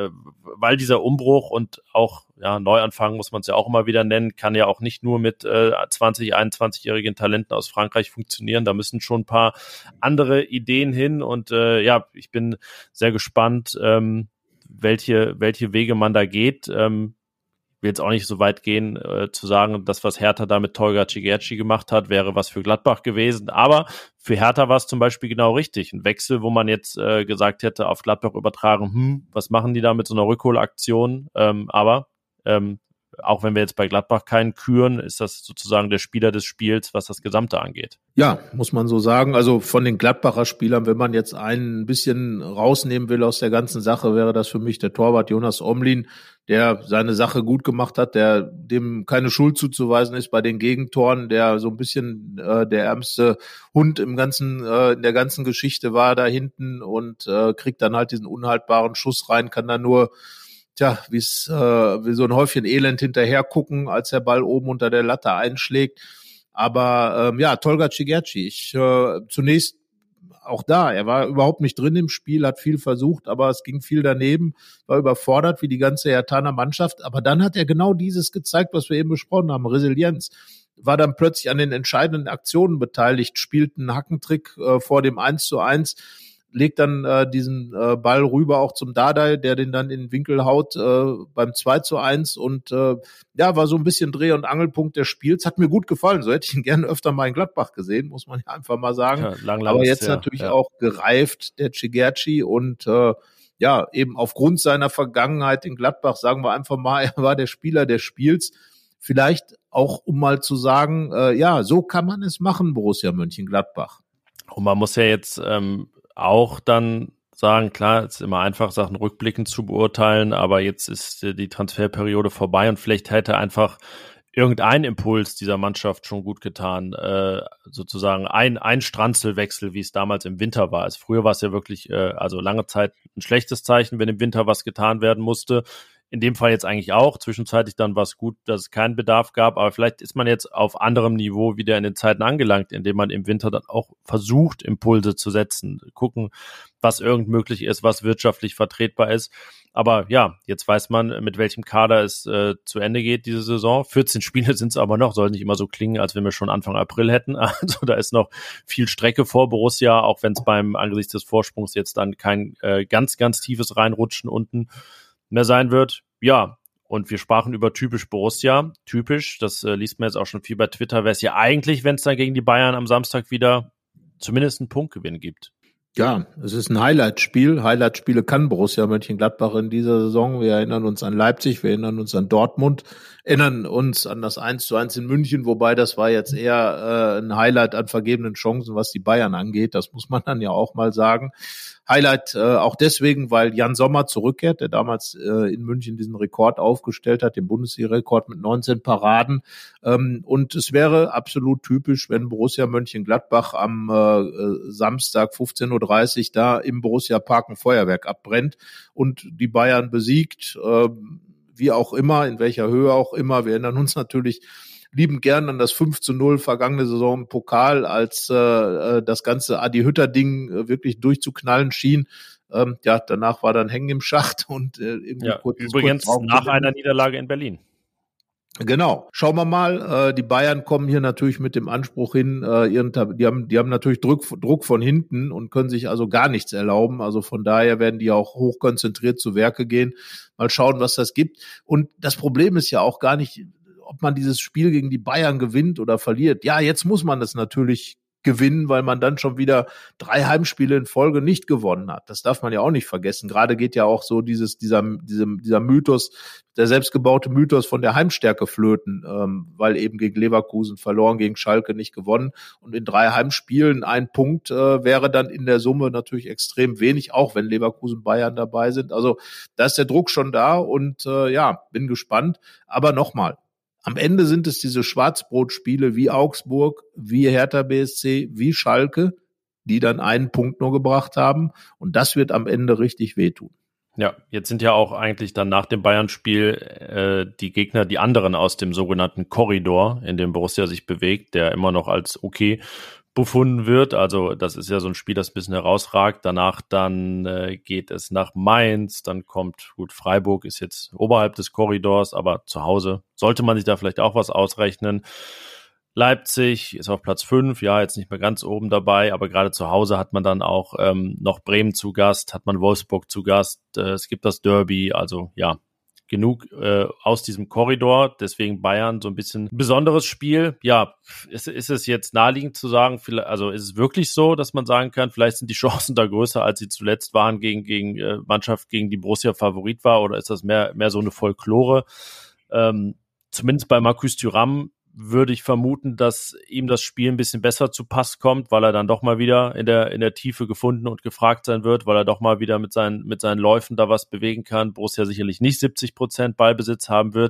[SPEAKER 3] weil dieser Umbruch und auch Neuanfang, muss man es ja auch immer wieder nennen, kann ja auch nicht nur mit 20-, 21-jährigen Talenten aus Frankreich funktionieren, da müssen schon ein paar andere Ideen hin und ich bin sehr gespannt, welche Wege man da geht. Will jetzt auch nicht so weit gehen, zu sagen, das, was Hertha da mit Tolga Cigerci gemacht hat, wäre was für Gladbach gewesen. Aber für Hertha war es zum Beispiel genau richtig. Ein Wechsel, wo man jetzt gesagt hätte, auf Gladbach übertragen, was machen die da mit so einer Rückholaktion? Aber auch wenn wir jetzt bei Gladbach keinen küren, ist das sozusagen der Spieler des Spiels, was das Gesamte angeht.
[SPEAKER 4] Ja, muss man so sagen. Also von den Gladbacher Spielern, wenn man jetzt einen ein bisschen rausnehmen will aus der ganzen Sache, wäre das für mich der Torwart Jonas Omlin, der seine Sache gut gemacht hat, der dem keine Schuld zuzuweisen ist bei den Gegentoren, der so ein bisschen der ärmste Hund in der ganzen Geschichte war da hinten und kriegt dann halt diesen unhaltbaren Schuss rein, kann dann nur wie so ein Häufchen Elend hinterher gucken, als der Ball oben unter der Latte einschlägt. Aber Tolga Cigerci, zunächst auch da, er war überhaupt nicht drin im Spiel, hat viel versucht, aber es ging viel daneben, war überfordert wie die ganze Herthaner Mannschaft. Aber dann hat er genau dieses gezeigt, was wir eben besprochen haben, Resilienz. War dann plötzlich an den entscheidenden Aktionen beteiligt, spielt einen Hackentrick vor dem 1:1, legt dann diesen Ball rüber auch zum Dardai, der den dann in den Winkel haut beim 2:1 und war so ein bisschen Dreh- und Angelpunkt des Spiels. Hat mir gut gefallen, so hätte ich ihn gerne öfter mal in Gladbach gesehen, muss man ja einfach mal sagen. Ja, lang aber jetzt natürlich auch gereift, der Cigerci und eben aufgrund seiner Vergangenheit in Gladbach, sagen wir einfach mal, er war der Spieler des Spiels. Vielleicht auch, um mal zu sagen, so kann man es machen, Borussia Mönchengladbach.
[SPEAKER 3] Und man muss ja jetzt auch dann sagen, klar, es ist immer einfach, Sachen rückblickend zu beurteilen, aber jetzt ist die Transferperiode vorbei und vielleicht hätte einfach irgendein Impuls dieser Mannschaft schon gut getan, sozusagen ein Stranzelwechsel, wie es damals im Winter war. Also früher war es ja wirklich lange Zeit ein schlechtes Zeichen, wenn im Winter was getan werden musste. In dem Fall jetzt eigentlich auch. Zwischenzeitlich dann war es gut, dass es keinen Bedarf gab, aber vielleicht ist man jetzt auf anderem Niveau wieder in den Zeiten angelangt, indem man im Winter dann auch versucht, Impulse zu setzen, gucken, was irgend möglich ist, was wirtschaftlich vertretbar ist. Aber ja, jetzt weiß man, mit welchem Kader es zu Ende geht, diese Saison. 14 Spiele sind es aber noch, soll nicht immer so klingen, als wenn wir schon Anfang April hätten. Also da ist noch viel Strecke vor Borussia, auch wenn es angesichts des Vorsprungs jetzt dann kein ganz, ganz tiefes Reinrutschen unten mehr sein wird. Ja, und wir sprachen über typisch Borussia. Typisch, das liest man jetzt auch schon viel bei Twitter, wäre es ja eigentlich, wenn es dann gegen die Bayern am Samstag wieder zumindest einen Punktgewinn gibt.
[SPEAKER 4] Ja, es ist ein Highlight-Spiel. Highlight-Spiele kann Borussia Mönchengladbach in dieser Saison. Wir erinnern uns an Leipzig, wir erinnern uns an Dortmund, erinnern uns an das 1:1 in München, wobei das war jetzt eher ein Highlight an vergebenen Chancen, was die Bayern angeht. Das muss man dann ja auch mal sagen. Highlight auch deswegen, weil Jan Sommer zurückkehrt, der damals in München diesen Rekord aufgestellt hat, den Bundesliga-Rekord mit 19 Paraden. Und es wäre absolut typisch, wenn Borussia Mönchengladbach am Samstag 15:30 Uhr da im Borussia Park ein Feuerwerk abbrennt und die Bayern besiegt, wie auch immer, in welcher Höhe auch immer. Wir erinnern uns natürlich liebend gern an das 5:0 vergangene Saison im Pokal, als das ganze Adi-Hütter-Ding wirklich durchzuknallen schien. Danach war dann hängen im Schacht und
[SPEAKER 3] übrigens nach einer Niederlage in Berlin.
[SPEAKER 4] Genau. Schauen wir mal, die Bayern kommen hier natürlich mit dem Anspruch hin, die haben natürlich Druck von hinten und können sich also gar nichts erlauben. Also von daher werden die auch hochkonzentriert zu Werke gehen. Mal schauen, was das gibt. Und das Problem ist ja auch gar nicht, ob man dieses Spiel gegen die Bayern gewinnt oder verliert. Ja, jetzt muss man das natürlich gewinnen, weil man dann schon wieder 3 Heimspiele in Folge nicht gewonnen hat. Das darf man ja auch nicht vergessen. Gerade geht ja auch so dieser Mythos, der selbstgebaute Mythos von der Heimstärke flöten, weil eben gegen Leverkusen verloren, gegen Schalke nicht gewonnen. Und in 3 Heimspielen 1 Punkt wäre dann in der Summe natürlich extrem wenig, auch wenn Leverkusen, Bayern dabei sind. Also da ist der Druck schon da und bin gespannt. Aber nochmal, am Ende sind es diese Schwarzbrotspiele wie Augsburg, wie Hertha BSC, wie Schalke, die dann 1 Punkt nur gebracht haben. Und das wird am Ende richtig wehtun.
[SPEAKER 3] Ja, jetzt sind ja auch eigentlich dann nach dem Bayern-Spiel die Gegner, die anderen aus dem sogenannten Korridor, in dem Borussia sich bewegt, der immer noch als okay befunden wird. Also das ist ja so ein Spiel, das ein bisschen herausragt. Danach dann geht es nach Mainz, dann kommt, Freiburg ist jetzt oberhalb des Korridors, aber zu Hause sollte man sich da vielleicht auch was ausrechnen. Leipzig ist auf Platz 5, ja, jetzt nicht mehr ganz oben dabei, aber gerade zu Hause hat man dann auch noch Bremen zu Gast, hat man Wolfsburg zu Gast, es gibt das Derby, also ja, genug aus diesem Korridor, deswegen Bayern so ein bisschen besonderes Spiel. Ja, ist es jetzt naheliegend zu sagen, also ist es wirklich so, dass man sagen kann, vielleicht sind die Chancen da größer, als sie zuletzt waren gegen Mannschaft, gegen die Borussia Favorit war, oder ist das mehr so eine Folklore? Zumindest bei Marcus Thuram würde ich vermuten, dass ihm das Spiel ein bisschen besser zu Pass kommt, weil er dann doch mal wieder in der Tiefe gefunden und gefragt sein wird, weil er doch mal wieder mit seinen Läufen da was bewegen kann. Borussia sicherlich nicht 70% Ballbesitz haben wird.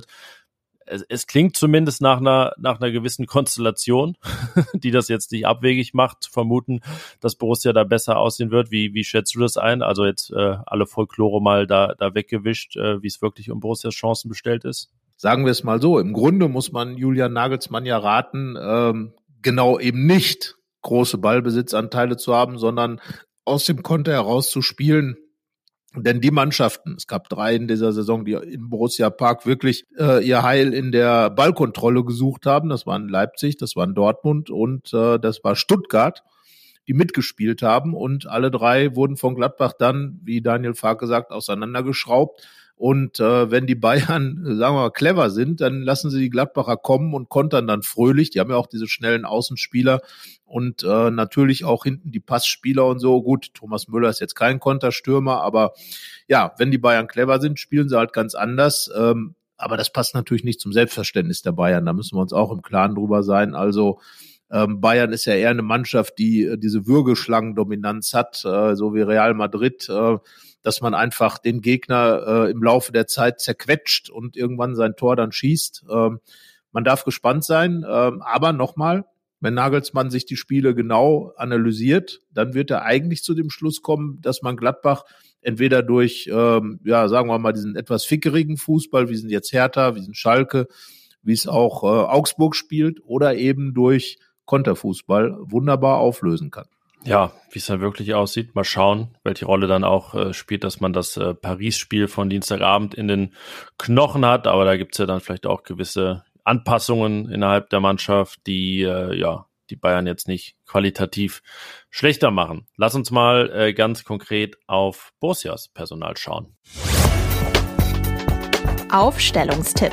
[SPEAKER 3] Es klingt zumindest nach einer gewissen Konstellation, die das jetzt nicht abwegig macht, zu vermuten, dass Borussia da besser aussehen wird. Wie schätzt du das ein? Also jetzt alle Folklore mal da weggewischt, wie es wirklich um Borussias Chancen bestellt ist?
[SPEAKER 4] Sagen wir es mal so, im Grunde muss man Julian Nagelsmann ja raten, genau eben nicht große Ballbesitzanteile zu haben, sondern aus dem Konter heraus zu spielen. Denn die Mannschaften, es gab 3 in dieser Saison, die im Borussia Park wirklich ihr Heil in der Ballkontrolle gesucht haben. Das waren Leipzig, das waren Dortmund und das war Stuttgart, die mitgespielt haben. Und alle 3 wurden von Gladbach dann, wie Daniel Farke sagt, auseinandergeschraubt. Und wenn die Bayern, sagen wir mal, clever sind, dann lassen sie die Gladbacher kommen und kontern dann fröhlich. Die haben ja auch diese schnellen Außenspieler und natürlich auch hinten die Passspieler und so. Gut, Thomas Müller ist jetzt kein Konterstürmer, aber ja, wenn die Bayern clever sind, spielen sie halt ganz anders. Aber das passt natürlich nicht zum Selbstverständnis der Bayern. Da müssen wir uns auch im Klaren drüber sein. Also Bayern ist ja eher eine Mannschaft, die diese Würgeschlangendominanz hat, so wie Real Madrid, dass man einfach den Gegner im Laufe der Zeit zerquetscht und irgendwann sein Tor dann schießt. Man darf gespannt sein, aber nochmal, wenn Nagelsmann sich die Spiele genau analysiert, dann wird er eigentlich zu dem Schluss kommen, dass man Gladbach entweder durch, sagen wir mal, diesen etwas fickerigen Fußball, wie sind jetzt Hertha, wie sind Schalke, wie es auch Augsburg spielt, oder eben durch Konterfußball wunderbar auflösen kann.
[SPEAKER 3] Ja, wie es dann wirklich aussieht. Mal schauen, welche Rolle dann auch spielt, dass man das Paris-Spiel von Dienstagabend in den Knochen hat. Aber da gibt's ja dann vielleicht auch gewisse Anpassungen innerhalb der Mannschaft, die die Bayern jetzt nicht qualitativ schlechter machen. Lass uns mal ganz konkret auf Borussias Personal schauen.
[SPEAKER 5] Aufstellungstipp.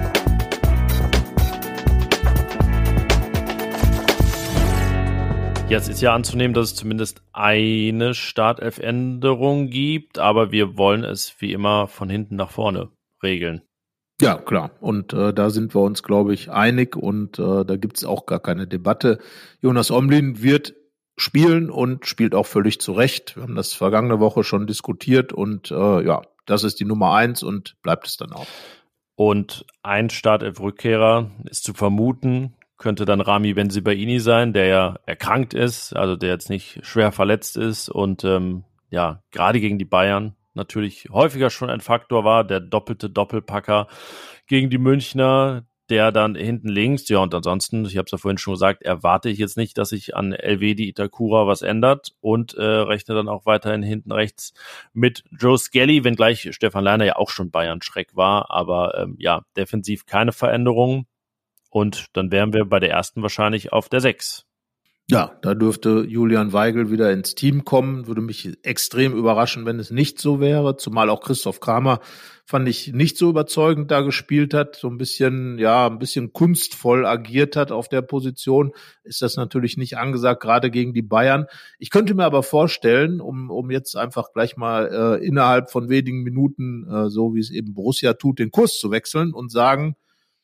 [SPEAKER 3] Jetzt ist ja anzunehmen, dass es zumindest eine Startelf-Änderung gibt, aber wir wollen es wie immer von hinten nach vorne regeln.
[SPEAKER 4] Ja, klar. Und da sind wir uns, glaube ich, einig und da gibt es auch gar keine Debatte. Jonas Omlin wird spielen und spielt auch völlig zu Recht. Wir haben das vergangene Woche schon diskutiert und das ist die Nummer 1 und bleibt es dann auch.
[SPEAKER 3] Und ein Startelf-Rückkehrer ist zu vermuten, könnte dann Rami Bensebaini sein, der ja erkrankt ist, also der jetzt nicht schwer verletzt ist und gerade gegen die Bayern natürlich häufiger schon ein Faktor war, der doppelte Doppelpacker gegen die Münchner, der dann hinten links, ja, und ansonsten, ich habe es ja vorhin schon gesagt, erwarte ich jetzt nicht, dass sich an Elvedi Itakura was ändert und rechne dann auch weiterhin hinten rechts mit Joe Skelly, wenngleich Stefan Leiner ja auch schon Bayern-Schreck war, aber defensiv keine Veränderungen. Und dann wären wir bei der ersten wahrscheinlich auf der 6.
[SPEAKER 4] Ja, da dürfte Julian Weigl wieder ins Team kommen. Würde mich extrem überraschen, wenn es nicht so wäre. Zumal auch Christoph Kramer, fand ich, nicht so überzeugend da gespielt hat. So ein bisschen kunstvoll agiert hat auf der Position. Ist das natürlich nicht angesagt, gerade gegen die Bayern. Ich könnte mir aber vorstellen, um jetzt einfach gleich mal innerhalb von wenigen Minuten, so wie es eben Borussia tut, den Kurs zu wechseln und sagen,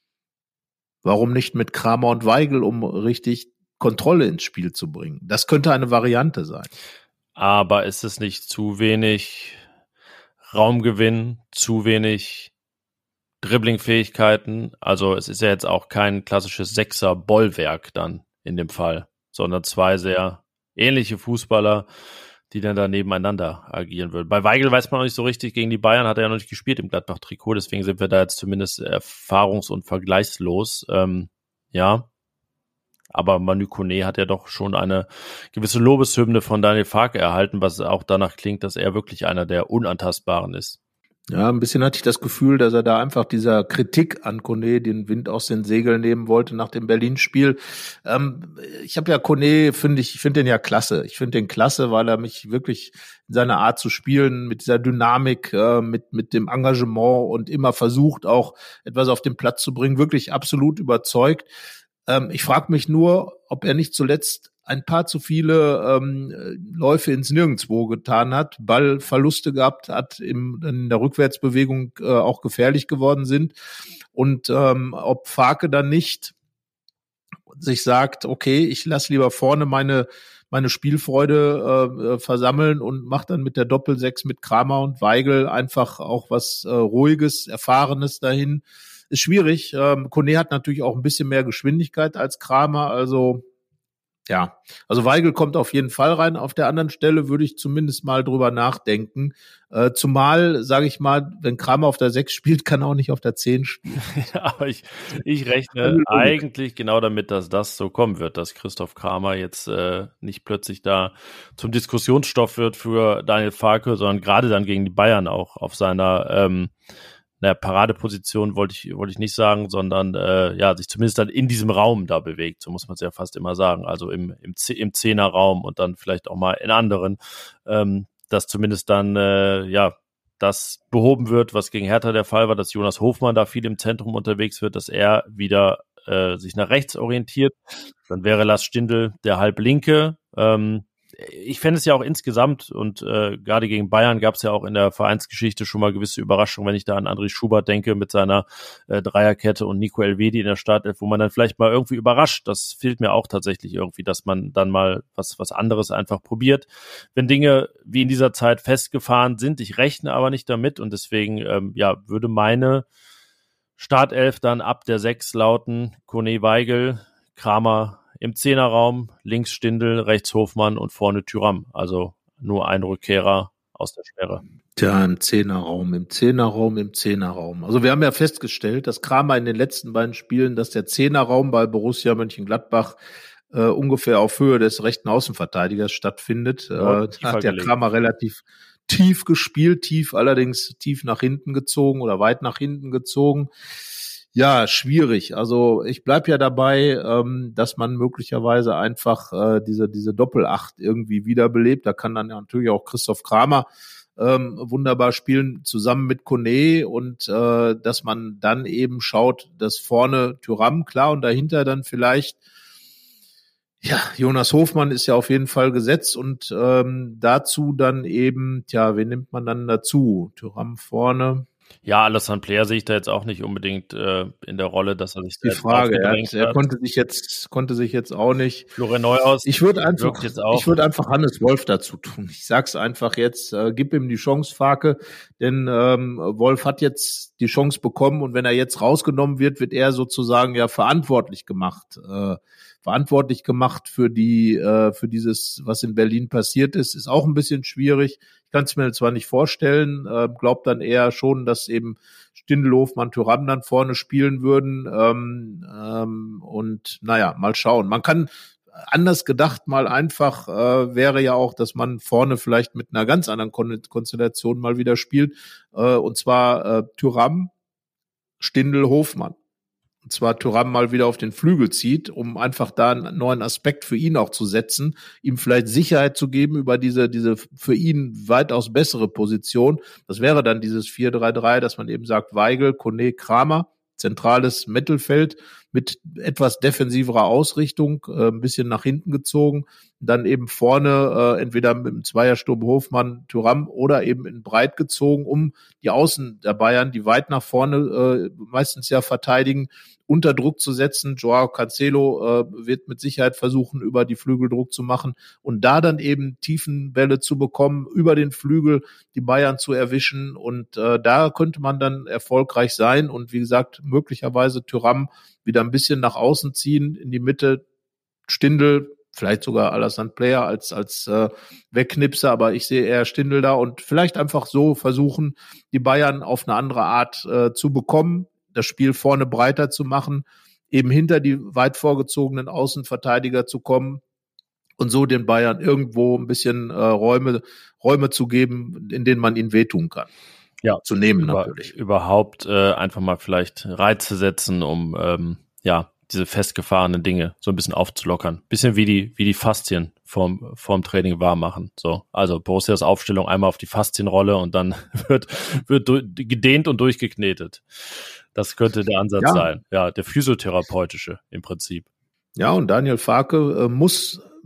[SPEAKER 4] warum nicht mit Kramer und Weigl, um richtig Kontrolle ins Spiel zu bringen? Das könnte eine Variante sein.
[SPEAKER 3] Aber ist es nicht zu wenig Raumgewinn, zu wenig Dribblingfähigkeiten? Also es ist ja jetzt auch kein klassisches Sechser-Bollwerk dann in dem Fall, sondern 2 sehr ähnliche Fußballer, die dann da nebeneinander agieren würden. Bei Weigl weiß man noch nicht so richtig, gegen die Bayern hat er ja noch nicht gespielt im Gladbach-Trikot, deswegen sind wir da jetzt zumindest erfahrungs- und vergleichslos. Aber Manu Kone hat ja doch schon eine gewisse Lobeshymne von Daniel Farke erhalten, was auch danach klingt, dass er wirklich einer der Unantastbaren ist.
[SPEAKER 4] Ja, ein bisschen hatte ich das Gefühl, dass er da einfach dieser Kritik an Kone den Wind aus den Segeln nehmen wollte nach dem Berlin-Spiel. Ich habe ja Kone, finde den ja klasse. Ich finde den klasse, weil er mich wirklich in seiner Art zu spielen, mit dieser Dynamik, mit dem Engagement und immer versucht, auch etwas auf den Platz zu bringen, wirklich absolut überzeugt. Ich frage mich nur, ob er nicht zuletzt ein paar zu viele Läufe ins Nirgendwo getan hat, Ballverluste gehabt hat, in der Rückwärtsbewegung auch gefährlich geworden sind. Und ob Farke dann nicht sich sagt, okay, ich lasse lieber vorne meine Spielfreude versammeln und mache dann mit der Doppel-6 mit Kramer und Weigl einfach auch was Ruhiges, Erfahrenes dahin. Ist schwierig. Kone hat natürlich auch ein bisschen mehr Geschwindigkeit als Kramer, also ja, also Weigl kommt auf jeden Fall rein. Auf der anderen Stelle würde ich zumindest mal drüber nachdenken. Zumal, sage ich mal, wenn Kramer auf der 6 spielt, kann er auch nicht auf der 10 spielen.
[SPEAKER 3] Ja, aber ich rechne eigentlich genau damit, dass das so kommen wird, dass Christoph Kramer jetzt nicht plötzlich da zum Diskussionsstoff wird für Daniel Farke, sondern gerade dann gegen die Bayern auch auf seiner Paradeposition wollte ich nicht sagen, sondern sich zumindest dann in diesem Raum da bewegt, so muss man es ja fast immer sagen, also im Zehnerraum und dann vielleicht auch mal in anderen, dass zumindest dann das behoben wird, was gegen Hertha der Fall war, dass Jonas Hofmann da viel im Zentrum unterwegs wird, dass er wieder sich nach rechts orientiert, dann wäre Lars Stindl der Halblinke. Ich fände es ja auch insgesamt und gerade gegen Bayern gab es ja auch in der Vereinsgeschichte schon mal gewisse Überraschungen, wenn ich da an André Schubert denke mit seiner Dreierkette und Nico Elvedi in der Startelf, wo man dann vielleicht mal irgendwie überrascht. Das fehlt mir auch tatsächlich irgendwie, dass man dann mal was anderes einfach probiert. Wenn Dinge wie in dieser Zeit festgefahren sind, ich rechne aber nicht damit und deswegen würde meine Startelf dann ab der 6 lauten: Kone, Weigl, Kramer im Zehnerraum, links Stindl, rechts Hofmann und vorne Thuram. Also nur ein Rückkehrer aus der Sperre.
[SPEAKER 4] Tja, im Zehnerraum. Also wir haben ja festgestellt, dass Kramer in den letzten beiden Spielen, dass der Zehnerraum bei Borussia Mönchengladbach ungefähr auf Höhe des rechten Außenverteidigers stattfindet. Hat der Kramer relativ tief gespielt, allerdings tief nach hinten gezogen oder weit nach hinten gezogen. Ja, schwierig. Also ich bleib ja dabei, dass man möglicherweise einfach diese Doppel-8 irgendwie wiederbelebt. Da kann dann ja natürlich auch Christoph Kramer wunderbar spielen, zusammen mit Kone und dass man dann eben schaut, dass vorne Thuram, klar, und dahinter dann vielleicht Jonas Hofmann ist ja auf jeden Fall gesetzt und dazu dann eben, wen nimmt man dann dazu? Thuram vorne.
[SPEAKER 3] Ja, Alassane Player sehe ich da jetzt auch nicht unbedingt in der Rolle, dass er sich
[SPEAKER 4] die Frage, er konnte sich jetzt auch nicht.
[SPEAKER 3] Florian Neuhaus.
[SPEAKER 4] Ich würde einfach Hannes Wolf dazu tun. Ich sag's einfach jetzt, gib ihm die Chance, Farke, denn Wolf hat jetzt die Chance bekommen und wenn er jetzt rausgenommen wird, wird er sozusagen verantwortlich gemacht für dieses, was in Berlin passiert ist auch ein bisschen schwierig. Ich kann es mir zwar nicht vorstellen, glaube dann eher schon, dass eben Stindl, Hofmann, Thuram dann vorne spielen würden. Und mal schauen. Man kann anders gedacht mal einfach wäre ja auch, dass man vorne vielleicht mit einer ganz anderen Konstellation mal wieder spielt. Und zwar Thuram, Stindl, Hofmann. Und zwar Thuram mal wieder auf den Flügel zieht, um einfach da einen neuen Aspekt für ihn auch zu setzen, ihm vielleicht Sicherheit zu geben über diese für ihn weitaus bessere Position. Das wäre dann dieses 4-3-3, dass man eben sagt, Weigl, Kone, Kramer, zentrales Mittelfeld mit etwas defensiverer Ausrichtung, ein bisschen nach hinten gezogen, dann eben vorne entweder mit dem Zweiersturm Hofmann, Thuram oder eben in breit gezogen, um die Außen der Bayern, die weit nach vorne meistens verteidigen, unter Druck zu setzen. Joao Cancelo wird mit Sicherheit versuchen, über die Flügel Druck zu machen und da dann eben Tiefenbälle zu bekommen, über den Flügel die Bayern zu erwischen und da könnte man dann erfolgreich sein und wie gesagt, möglicherweise Thuram wieder ein bisschen nach außen ziehen, in die Mitte, Stindl, vielleicht sogar Alassane Player als Wegknipser, aber ich sehe eher Stindl da und vielleicht einfach so versuchen, die Bayern auf eine andere Art zu bekommen, das Spiel vorne breiter zu machen, eben hinter die weit vorgezogenen Außenverteidiger zu kommen und so den Bayern irgendwo ein bisschen Räume zu geben, in denen man ihnen wehtun kann.
[SPEAKER 3] Ja,
[SPEAKER 4] zu nehmen natürlich.
[SPEAKER 3] Überhaupt einfach mal vielleicht Reize setzen, um diese festgefahrenen Dinge so ein bisschen aufzulockern. Bisschen wie die Faszien vorm Training warm machen. So, also Borussias Aufstellung einmal auf die Faszienrolle und dann wird gedehnt und durchgeknetet. Das könnte der Ansatz sein. Ja, der physiotherapeutische im Prinzip.
[SPEAKER 4] Ja, und Daniel Farke muss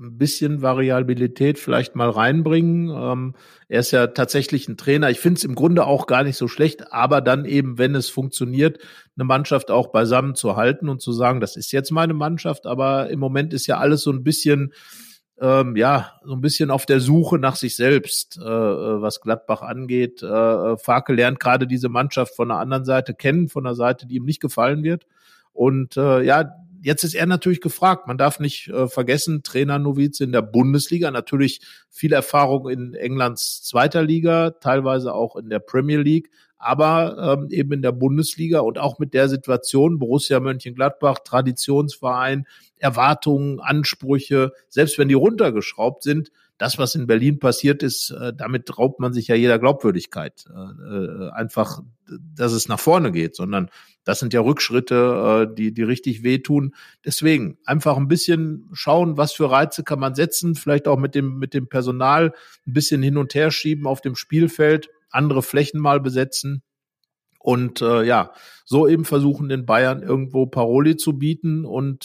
[SPEAKER 4] ein bisschen Variabilität vielleicht mal reinbringen. Er ist ja tatsächlich ein Trainer. Ich finde es im Grunde auch gar nicht so schlecht, aber dann eben, wenn es funktioniert, eine Mannschaft auch beisammen zu halten und zu sagen, das ist jetzt meine Mannschaft, aber im Moment ist ja alles so ein bisschen so ein bisschen auf der Suche nach sich selbst, was Gladbach angeht. Farke lernt gerade diese Mannschaft von der anderen Seite kennen, von der Seite, die ihm nicht gefallen wird. Und jetzt ist er natürlich gefragt. Man darf nicht vergessen, Trainer-Novize in der Bundesliga, natürlich viel Erfahrung in Englands zweiter Liga, teilweise auch in der Premier League, aber eben in der Bundesliga und auch mit der Situation, Borussia Mönchengladbach, Traditionsverein, Erwartungen, Ansprüche, selbst wenn die runtergeschraubt sind, das, was in Berlin passiert ist, damit raubt man sich ja jeder Glaubwürdigkeit. Einfach, dass es nach vorne geht, sondern das sind ja Rückschritte, die richtig wehtun. Deswegen einfach ein bisschen schauen, was für Reize kann man setzen, vielleicht auch mit dem Personal ein bisschen hin und her schieben auf dem Spielfeld, andere Flächen mal besetzen und so eben versuchen, den Bayern irgendwo Paroli zu bieten und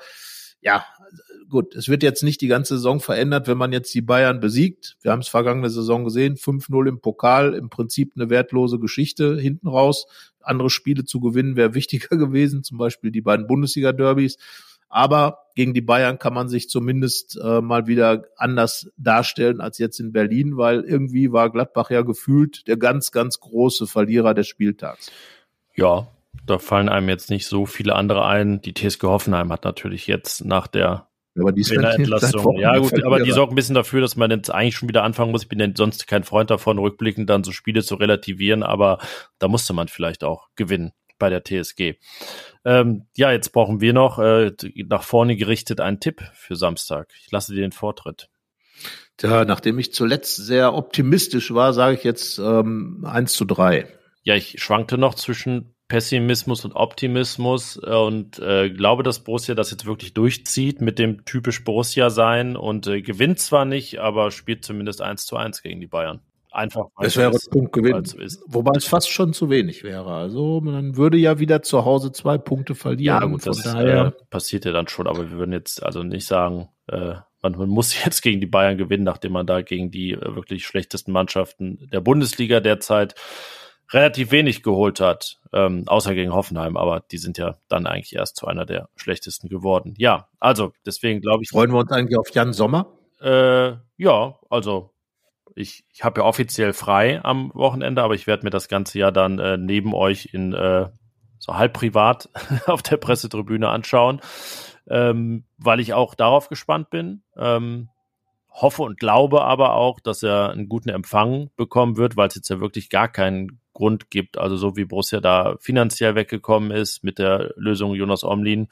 [SPEAKER 4] gut, es wird jetzt nicht die ganze Saison verändert, wenn man jetzt die Bayern besiegt. Wir haben es vergangene Saison gesehen, 5-0 im Pokal, im Prinzip eine wertlose Geschichte hinten raus. Andere Spiele zu gewinnen wäre wichtiger gewesen, zum Beispiel die beiden Bundesliga-Derbys. Aber gegen die Bayern kann man sich zumindest mal wieder anders darstellen als jetzt in Berlin, weil irgendwie war Gladbach ja gefühlt der ganz, ganz große Verlierer des Spieltags.
[SPEAKER 3] Ja, da fallen einem jetzt nicht so viele andere ein. Die TSG Hoffenheim hat natürlich jetzt nach der Trainerentlassung. Ja gut, aber die sorgt ein bisschen dafür, dass man jetzt eigentlich schon wieder anfangen muss. Ich bin ja sonst kein Freund davon, rückblickend dann so Spiele zu relativieren, aber da musste man vielleicht auch gewinnen bei der TSG. Jetzt brauchen wir noch nach vorne gerichtet einen Tipp für Samstag. Ich lasse dir den Vortritt.
[SPEAKER 4] Tja, nachdem ich zuletzt sehr optimistisch war, sage ich jetzt 1-3.
[SPEAKER 3] Ja, ich schwankte noch zwischen Pessimismus und Optimismus und glaube, dass Borussia das jetzt wirklich durchzieht mit dem typisch Borussia sein und gewinnt zwar nicht, aber spielt zumindest 1-1 gegen die Bayern. Einfach.
[SPEAKER 4] Das wäre Punktgewinn. Wobei es fast schon zu wenig wäre. Also man würde ja wieder zu Hause 2 Punkte verlieren.
[SPEAKER 3] Ja gut, das passiert ja dann schon, aber wir würden jetzt also nicht sagen, man muss jetzt gegen die Bayern gewinnen, nachdem man da gegen die wirklich schlechtesten Mannschaften der Bundesliga derzeit relativ wenig geholt hat, außer gegen Hoffenheim, aber die sind ja dann eigentlich erst zu einer der schlechtesten geworden. Ja, also deswegen glaube ich...
[SPEAKER 4] Freuen wir uns eigentlich auf Jan Sommer?
[SPEAKER 3] Ja, also ich habe ja offiziell frei am Wochenende, aber ich werde mir das ganze Jahr dann neben euch in so halb privat auf der Pressetribüne anschauen, weil ich auch darauf gespannt bin. Hoffe und glaube aber auch, dass er einen guten Empfang bekommen wird, weil es jetzt ja wirklich gar keinen Grund gibt, also so wie Borussia da finanziell weggekommen ist mit der Lösung Jonas Omlin.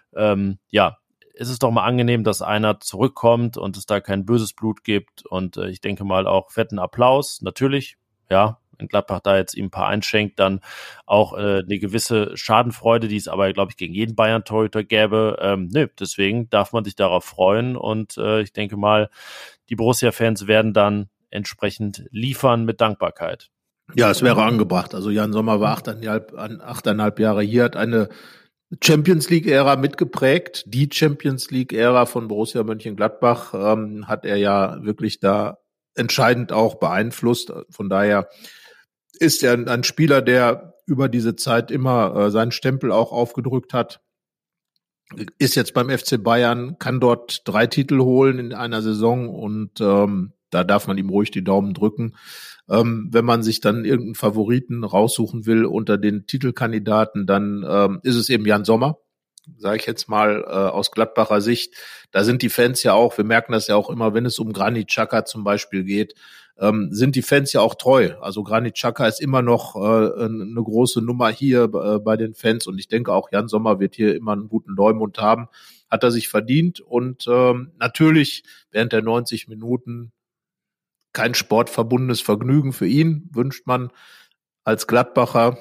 [SPEAKER 3] Es ist doch mal angenehm, dass einer zurückkommt und es da kein böses Blut gibt und ich denke mal auch fetten Applaus, natürlich, ja, wenn Gladbach da jetzt ihm ein paar einschenkt, dann auch eine gewisse Schadenfreude, die es aber, glaube ich, gegen jeden Bayern-Torhüter gäbe. Deswegen darf man sich darauf freuen und ich denke mal, die Borussia-Fans werden dann entsprechend liefern mit Dankbarkeit.
[SPEAKER 4] Ja, es wäre angebracht. Also Jan Sommer war 8,5 Jahre hier, hat eine Champions League-Ära mitgeprägt. Die Champions League-Ära von Borussia Mönchengladbach hat er ja wirklich da entscheidend auch beeinflusst. Von daher ist er ein Spieler, der über diese Zeit immer seinen Stempel auch aufgedrückt hat. Ist jetzt beim FC Bayern, kann dort 3 Titel holen in einer Saison und da darf man ihm ruhig die Daumen drücken. Wenn man sich dann irgendeinen Favoriten raussuchen will unter den Titelkandidaten, dann ist es eben Jan Sommer, sage ich jetzt mal aus Gladbacher Sicht. Da sind die Fans ja auch, wir merken das ja auch immer, wenn es um Granit Xhaka zum Beispiel geht, sind die Fans ja auch treu. Also Granit Xhaka ist immer noch eine große Nummer hier bei den Fans und ich denke auch Jan Sommer wird hier immer einen guten Leumund haben. Hat er sich verdient und natürlich während der 90 Minuten kein sportverbundenes Vergnügen für ihn, wünscht man als Gladbacher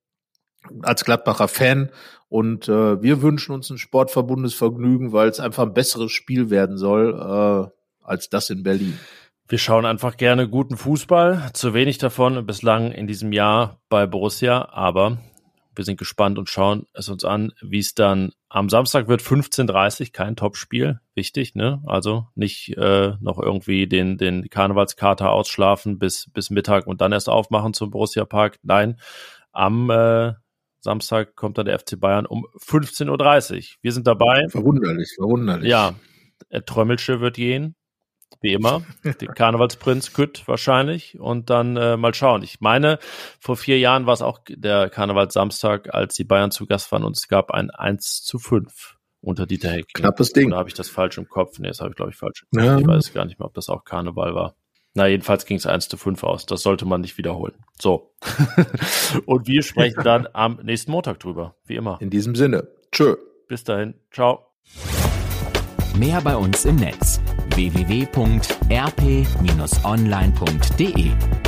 [SPEAKER 4] Fan. Und wir wünschen uns ein sportverbundenes Vergnügen, weil es einfach ein besseres Spiel werden soll als das in Berlin.
[SPEAKER 3] Wir schauen einfach gerne guten Fußball. Zu wenig davon bislang in diesem Jahr bei Borussia, aber Wir sind gespannt und schauen es uns an, wie es dann am Samstag wird. 15:30 kein Topspiel. Wichtig, ne? Also nicht noch irgendwie den Karnevalskater ausschlafen bis Mittag und dann erst aufmachen zum Borussia Park. Nein, am Samstag kommt dann der FC Bayern um 15:30 Uhr. Wir sind dabei.
[SPEAKER 4] Verwunderlich.
[SPEAKER 3] Ja, Trömmelsche wird gehen. Wie immer, der Karnevalsprinz Kütt wahrscheinlich und dann mal schauen. Ich meine, vor 4 Jahren war es auch der Karnevalssamstag, als die Bayern zu Gast waren und es gab ein 1:5 unter Dieter Hecking.
[SPEAKER 4] Knappes Ding.
[SPEAKER 3] Oder habe ich das falsch im Kopf? Nee, das habe ich, glaube ich, falsch im
[SPEAKER 4] Kopf.
[SPEAKER 3] Ja. Ich weiß gar nicht mehr, ob das auch Karneval war. Na, jedenfalls ging es 1:5 aus. Das sollte man nicht wiederholen. So. Und wir sprechen dann am nächsten Montag drüber, wie immer.
[SPEAKER 4] In diesem Sinne. Tschö.
[SPEAKER 3] Bis dahin. Ciao.
[SPEAKER 2] Mehr bei uns im Netz: www.rp-online.de